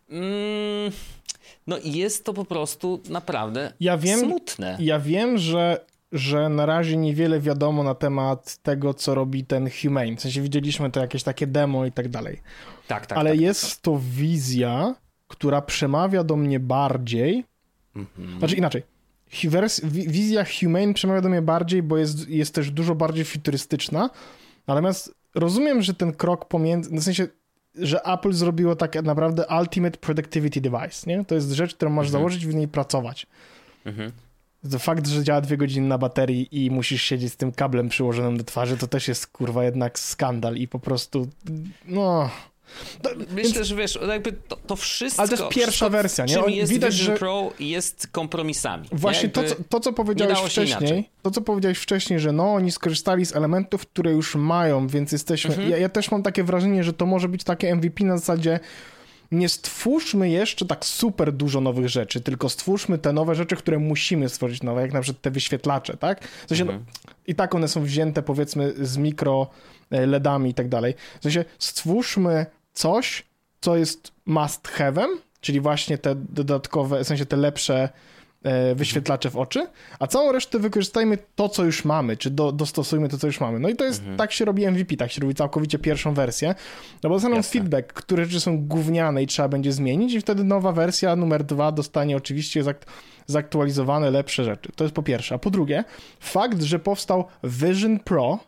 No i jest to po prostu naprawdę smutne. Ja wiem, że na razie niewiele wiadomo na temat tego, co robi ten Humane. W sensie widzieliśmy to jakieś takie demo i tak dalej. Tak. Ale jest to wizja, która przemawia do mnie bardziej. Znaczy inaczej. Wizja Humane przemawia do mnie bardziej, bo jest też dużo bardziej futurystyczna. Natomiast rozumiem, że ten krok pomiędzy... W sensie, że Apple zrobiło tak naprawdę Ultimate Productivity Device, nie? To jest rzecz, którą możesz założyć i w niej pracować. To fakt, że działa 2 godziny na baterii i musisz siedzieć z tym kablem przyłożonym do twarzy, to też jest kurwa jednak skandal i po prostu no... Myślę, że wiesz, jakby to wszystko... Ale to jest pierwsza wersja, nie? Czym jest widać, Vision że Pro jest kompromisami. Właśnie to, co powiedziałeś wcześniej, że no, oni skorzystali z elementów, które już mają, więc jesteśmy... Ja też mam takie wrażenie, że to może być takie MVP na zasadzie nie stwórzmy jeszcze tak super dużo nowych rzeczy, tylko stwórzmy te nowe rzeczy, które musimy stworzyć nowe, jak na przykład te wyświetlacze, tak? W sensie, no, i tak one są wzięte, powiedzmy, z mikro LEDami i tak dalej. W sensie, stwórzmy coś, co jest must have'em, czyli właśnie te dodatkowe, w sensie te lepsze wyświetlacze w oczy, a całą resztę wykorzystajmy to, co już mamy, czy dostosujmy to, co już mamy. No i to jest, tak się robi MVP, tak się robi całkowicie pierwszą wersję, no bo dostaną feedback, które rzeczy są gówniane i trzeba będzie zmienić i wtedy nowa wersja numer 2 dostanie oczywiście zaktualizowane, lepsze rzeczy. To jest po pierwsze. A po drugie, fakt, że powstał Vision Pro,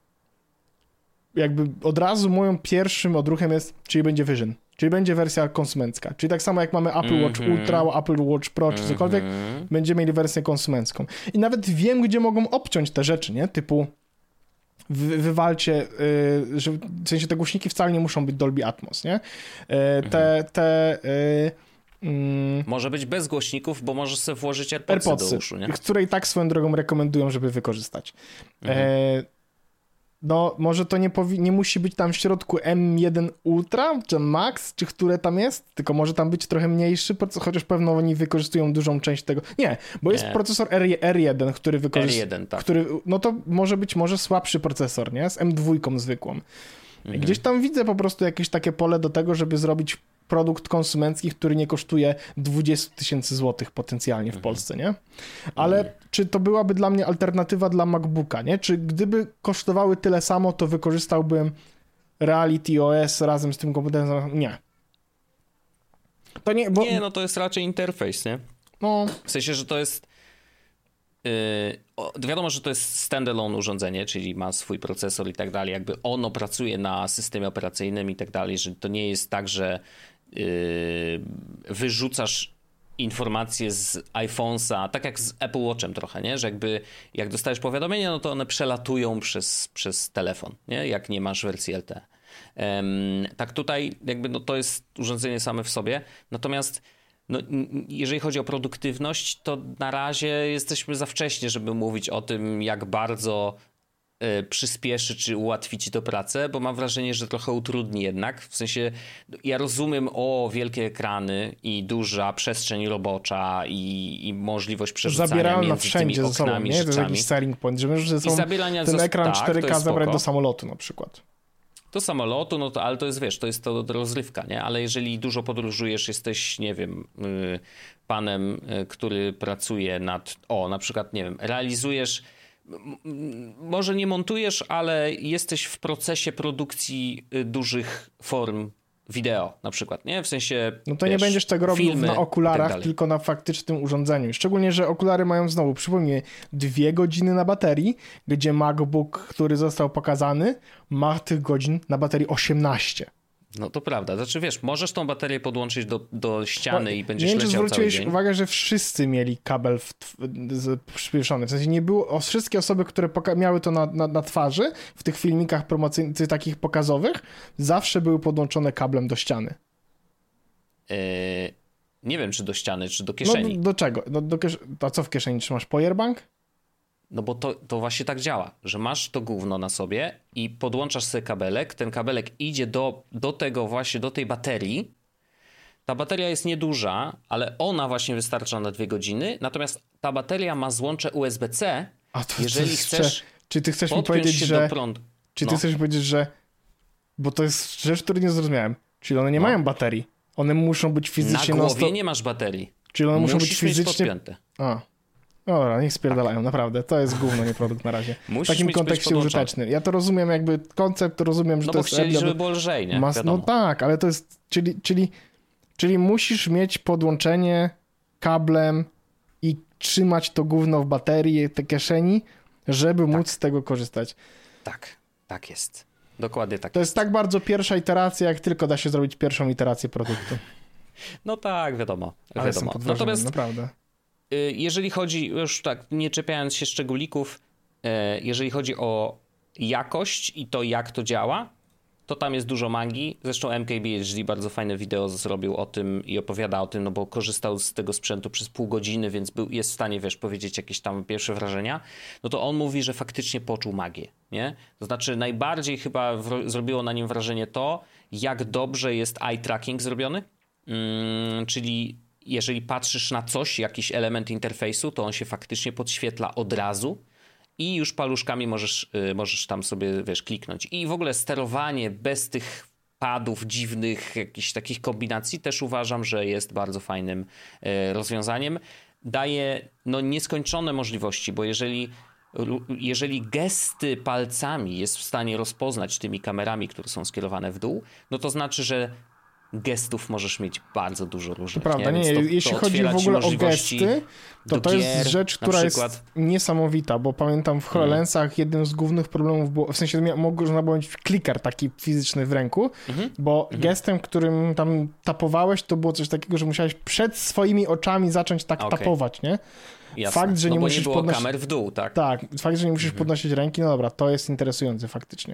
jakby od razu moim pierwszym odruchem jest, czyli będzie Vision. Czyli będzie wersja konsumencka. Czyli tak samo jak mamy Apple Watch Ultra, Apple Watch Pro czy cokolwiek, będziemy mieli wersję konsumencką. I nawet wiem, gdzie mogą obciąć te rzeczy, nie? Typu wywalcie, że w sensie te głośniki wcale nie muszą być Dolby Atmos, nie? Może być bez głośników, bo możesz sobie włożyć AirPodsy do uszu, nie? Które i tak swoją drogą rekomendują, żeby wykorzystać. No, może to nie musi być tam w środku M1 Ultra, czy Max, czy które tam jest, tylko może tam być trochę mniejszy, chociaż pewno oni wykorzystują dużą część tego. Nie, bo jest procesor R1, który wykorzystuje... R1, tak. No to może być słabszy procesor, nie? Z M2 zwykłą. Gdzieś tam widzę po prostu jakieś takie pole do tego, żeby zrobić produkt konsumencki, który nie kosztuje 20 000 złotych potencjalnie w Polsce, nie? Ale czy to byłaby dla mnie alternatywa dla MacBooka, nie? Czy gdyby kosztowały tyle samo, to wykorzystałbym Reality OS razem z tym komputerem? Nie. To nie, bo... Nie, no to jest raczej interfejs, nie? No. W sensie, że to jest... wiadomo, że to jest standalone urządzenie, czyli ma swój procesor i tak dalej, jakby ono pracuje na systemie operacyjnym i tak dalej, że to nie jest tak, że wyrzucasz informacje z iPhone'a, tak jak z Apple Watchem trochę, nie? Że jakby jak dostajesz powiadomienie, no to one przelatują przez telefon, nie? Jak nie masz wersji LTE. Tak tutaj jakby no to jest urządzenie same w sobie, natomiast no, jeżeli chodzi o produktywność, to na razie jesteśmy za wcześnie, żeby mówić o tym, jak bardzo przyspieszy czy ułatwi ci to pracę, bo mam wrażenie, że trochę utrudni jednak. W sensie ja rozumiem wielkie ekrany i duża przestrzeń robocza i możliwość przerzucania między tymi oknami, sobą, nie? To jest jakiś selling point, że możesz ze sobą ten ekran 4K zabrać do samolotu na przykład. Do samolotu, no to, ale to jest, wiesz, to jest to rozrywka, nie? Ale jeżeli dużo podróżujesz, jesteś, nie wiem, panem, który pracuje na przykład, nie wiem, realizujesz, może nie montujesz, ale jesteś w procesie produkcji dużych form wideo na przykład, nie? W sensie, no to wiesz, nie będziesz tego robił na okularach, tak tylko na faktycznym urządzeniu. Szczególnie, że okulary mają znowu, przypomnij, 2 godziny na baterii, gdzie MacBook, który został pokazany, ma tych godzin na baterii 18. No to prawda. Znaczy wiesz, możesz tą baterię podłączyć do ściany i będziesz leciał cały dzień. Zwróciłeś uwagę, że wszyscy mieli kabel przyspieszony. W sensie nie było, wszystkie osoby, które miały to na twarzy, w tych filmikach promocyjnych, takich pokazowych, zawsze były podłączone kablem do ściany. Nie wiem, czy do ściany, czy do kieszeni. No do czego? A co w kieszeni trzymasz? Powerbank? No bo to właśnie tak działa, że masz to gówno na sobie i podłączasz sobie kabelek, ten kabelek idzie do tego właśnie, do tej baterii. Ta bateria jest nieduża, ale ona właśnie wystarcza na 2 godziny, natomiast ta bateria ma złącze USB-C, jeżeli chcesz czy ty chcesz mi powiedzieć, się że... do prądu. Czy ty chcesz mi powiedzieć, że... Bo to jest rzecz, której nie zrozumiałem. Czyli one nie mają baterii. One muszą być fizycznie... Na głowie nie masz baterii. Czyli one muszą być fizycznie... podpięte. Dobra, niech spierdalają, naprawdę. To jest gówno, nie produkt na razie. W takim kontekście użytecznym. Ja to rozumiem, jakby koncept, to rozumiem, że no to bo jest... chcieli, żeby było lżej, nie? No tak, ale to jest... Czyli musisz mieć podłączenie kablem i trzymać to gówno w baterii, te kieszeni, żeby móc z tego korzystać. Tak jest. Dokładnie tak. To jest tak bardzo pierwsza iteracja, jak tylko da się zrobić pierwszą iterację produktu. No tak, wiadomo. Ale Natomiast naprawdę. Jeżeli chodzi, już tak nie czepiając się szczególików, jeżeli chodzi o jakość i to, jak to działa, to tam jest dużo magii. Zresztą MKBHD bardzo fajne wideo zrobił o tym i opowiada o tym, no bo korzystał z tego sprzętu przez pół godziny, więc jest w stanie, powiedzieć jakieś tam pierwsze wrażenia. No to on mówi, że faktycznie poczuł magię, nie? To znaczy najbardziej chyba zrobiło na nim wrażenie to, jak dobrze jest eye tracking zrobiony, czyli jeżeli patrzysz na coś, jakiś element interfejsu, to on się faktycznie podświetla od razu. I już paluszkami możesz tam sobie, kliknąć. I w ogóle sterowanie bez tych padów dziwnych, jakichś takich kombinacji też uważam, że jest bardzo fajnym rozwiązaniem. Daje nieskończone możliwości, bo jeżeli gesty palcami jest w stanie rozpoznać tymi kamerami, które są skierowane w dół, no to znaczy, że gestów możesz mieć bardzo dużo różnych. To prawda, jeśli chodzi w ogóle o gesty, to jest rzecz, która jest niesamowita, bo pamiętam w HoloLensach jednym z głównych problemów było, w sensie można było mieć kliker taki fizyczny w ręku, bo gestem, którym tam tapowałeś, to było coś takiego, że musiałeś przed swoimi oczami zacząć tapować, nie? Jasne. Fakt, że nie musisz było kamer w dół, tak? Tak, fakt, że nie musisz podnosić ręki, no dobra, to jest interesujące faktycznie.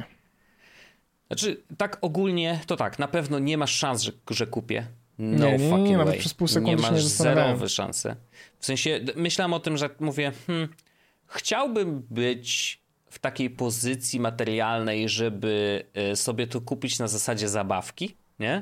Znaczy, tak ogólnie, to tak, na pewno nie masz szans, że kupię. Nie, nawet przez pół sekundy nie masz zerowe szanse. W sensie, myślałem o tym, że mówię, chciałbym być w takiej pozycji materialnej, żeby sobie to kupić na zasadzie zabawki, nie?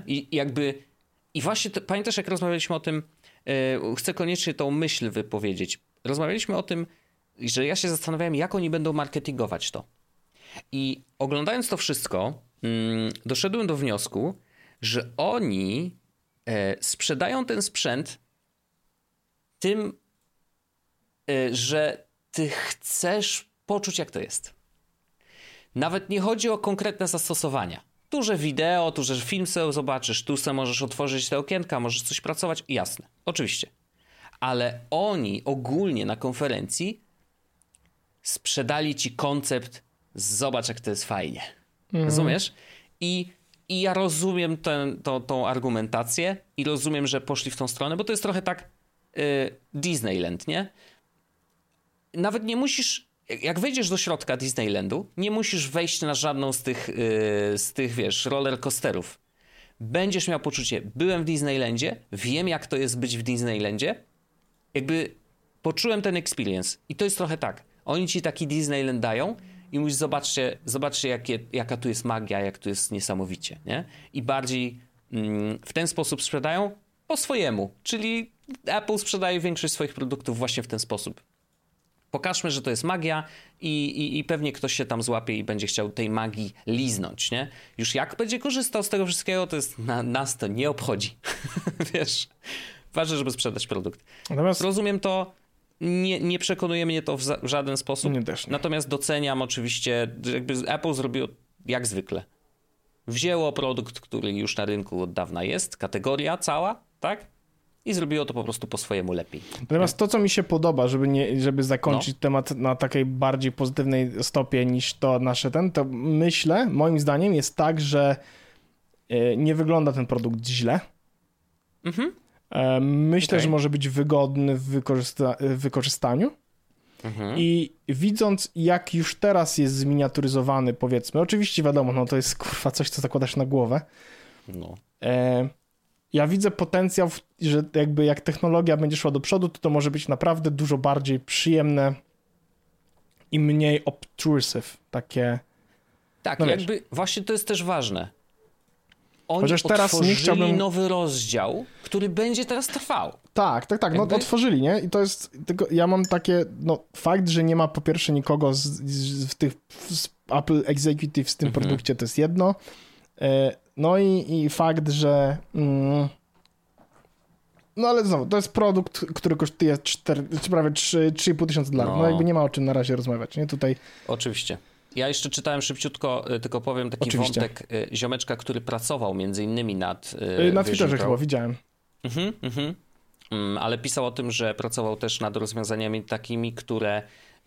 I właśnie, pamiętasz, jak rozmawialiśmy o tym, chcę koniecznie tą myśl wypowiedzieć. Rozmawialiśmy o tym, że ja się zastanawiałem, jak oni będą marketingować to. I oglądając to wszystko, doszedłem do wniosku, że oni sprzedają ten sprzęt tym, że ty chcesz poczuć, jak to jest. Nawet nie chodzi o konkretne zastosowania. Tu, że wideo, tu, że film sobie zobaczysz, tu sobie możesz otworzyć te okienka, możesz coś pracować, jasne, oczywiście. Ale oni ogólnie na konferencji sprzedali ci koncept, zobacz, jak to jest fajnie. Rozumiesz? I ja rozumiem tą argumentację i rozumiem, że poszli w tą stronę, bo to jest trochę tak Disneyland, nie? Nawet nie musisz, jak wejdziesz do środka Disneylandu, nie musisz wejść na żadną z tych roller coasterów. Będziesz miał poczucie, byłem w Disneylandzie, wiem, jak to jest być w Disneylandzie, jakby poczułem ten experience. I to jest trochę tak. Oni ci taki Disneyland dają i mówisz, zobaczcie jaka tu jest magia, jak tu jest niesamowicie, nie? I bardziej w ten sposób sprzedają po swojemu. Czyli Apple sprzedaje większość swoich produktów właśnie w ten sposób. Pokażmy, że to jest magia i pewnie ktoś się tam złapie i będzie chciał tej magii liznąć, nie? Już jak będzie korzystał z tego wszystkiego, to jest nas to nie obchodzi. Wiesz, ważne, żeby sprzedać produkt. Natomiast rozumiem to, nie przekonuje mnie to w żaden sposób. Nie też nie. Natomiast doceniam oczywiście, jakby Apple zrobiło jak zwykle. Wzięło produkt, który już na rynku od dawna jest, kategoria cała, tak? I zrobiło to po prostu po swojemu lepiej. Natomiast to, co mi się podoba, żeby zakończyć temat na takiej bardziej pozytywnej stopie niż to nasze to myślę, moim zdaniem jest tak, że nie wygląda ten produkt źle. Myślę, że może być wygodny w wykorzystaniu. I widząc, jak już teraz jest zminiaturyzowany, powiedzmy, oczywiście wiadomo, to jest kurwa coś, co zakładasz na głowę. Ja widzę potencjał, że jakby jak technologia będzie szła do przodu, to może być naprawdę dużo bardziej przyjemne i mniej obtrusive, takie... Tak, no jakby właśnie to jest też ważne. Oni chociaż teraz nie chciałbym... nowy rozdział, który będzie teraz trwał. Tak, no otworzyli, nie? I to jest, tylko ja mam takie, fakt, że nie ma po pierwsze nikogo z Apple Executive w tym produkcie, to jest jedno. No i fakt, że... No ale znowu, to jest produkt, który kosztuje prawie $3,500. No jakby nie ma o czym na razie rozmawiać, nie? Tutaj... Oczywiście. Ja jeszcze czytałem szybciutko, tylko powiem taki wątek ziomeczka, który pracował między innymi nad na Twitterze chyba, widziałem. Ale pisał o tym, że pracował też nad rozwiązaniami takimi, które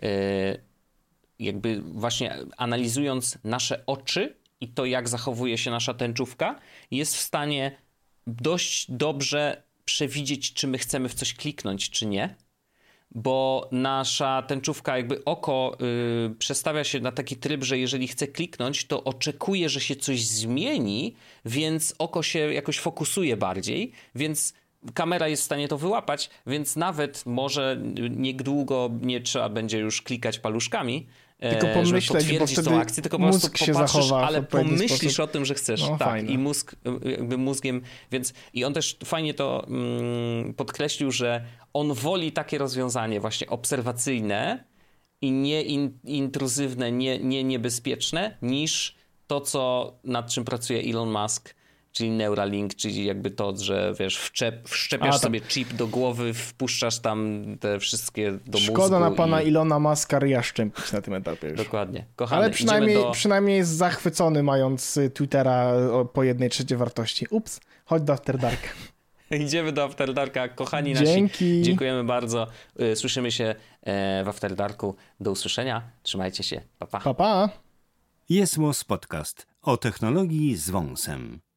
jakby właśnie analizując nasze oczy i to, jak zachowuje się nasza tęczówka, jest w stanie dość dobrze przewidzieć, czy my chcemy w coś kliknąć, czy nie. Bo nasza tęczówka, jakby oko przestawia się na taki tryb, że jeżeli chce kliknąć, to oczekuje, że się coś zmieni, więc oko się jakoś fokusuje bardziej, więc kamera jest w stanie to wyłapać, więc nawet może niedługo nie trzeba będzie już klikać paluszkami, tylko pomyśleć, bo wtedy tą akcję, tylko po prostu popatrzysz, zachowa ale pomyślisz o tym, że chcesz. Tak, fajne. I mózg, jakby mózgiem, więc i on też fajnie to podkreślił, że on woli takie rozwiązanie właśnie obserwacyjne i nie intruzywne, nie niebezpieczne, niż to, nad czym pracuje Elon Musk, czyli Neuralink, czyli jakby to, że wiesz, wszczepiasz sobie chip do głowy, wpuszczasz tam te wszystkie do mózgu. Szkoda na pana Ilona Muska ryja szczępić na tym etapie już. Dokładnie. Kochany, ale przynajmniej jest zachwycony, mając Twittera po 1/3 wartości. Ups, chodź do After Dark. Idziemy do After Darka. Kochani Dzięki. nasi, dziękujemy bardzo. Słyszymy się w After Darku. Do usłyszenia. Trzymajcie się. Pa, pa. Pa, pa. Jest Podcast o technologii z wąsem.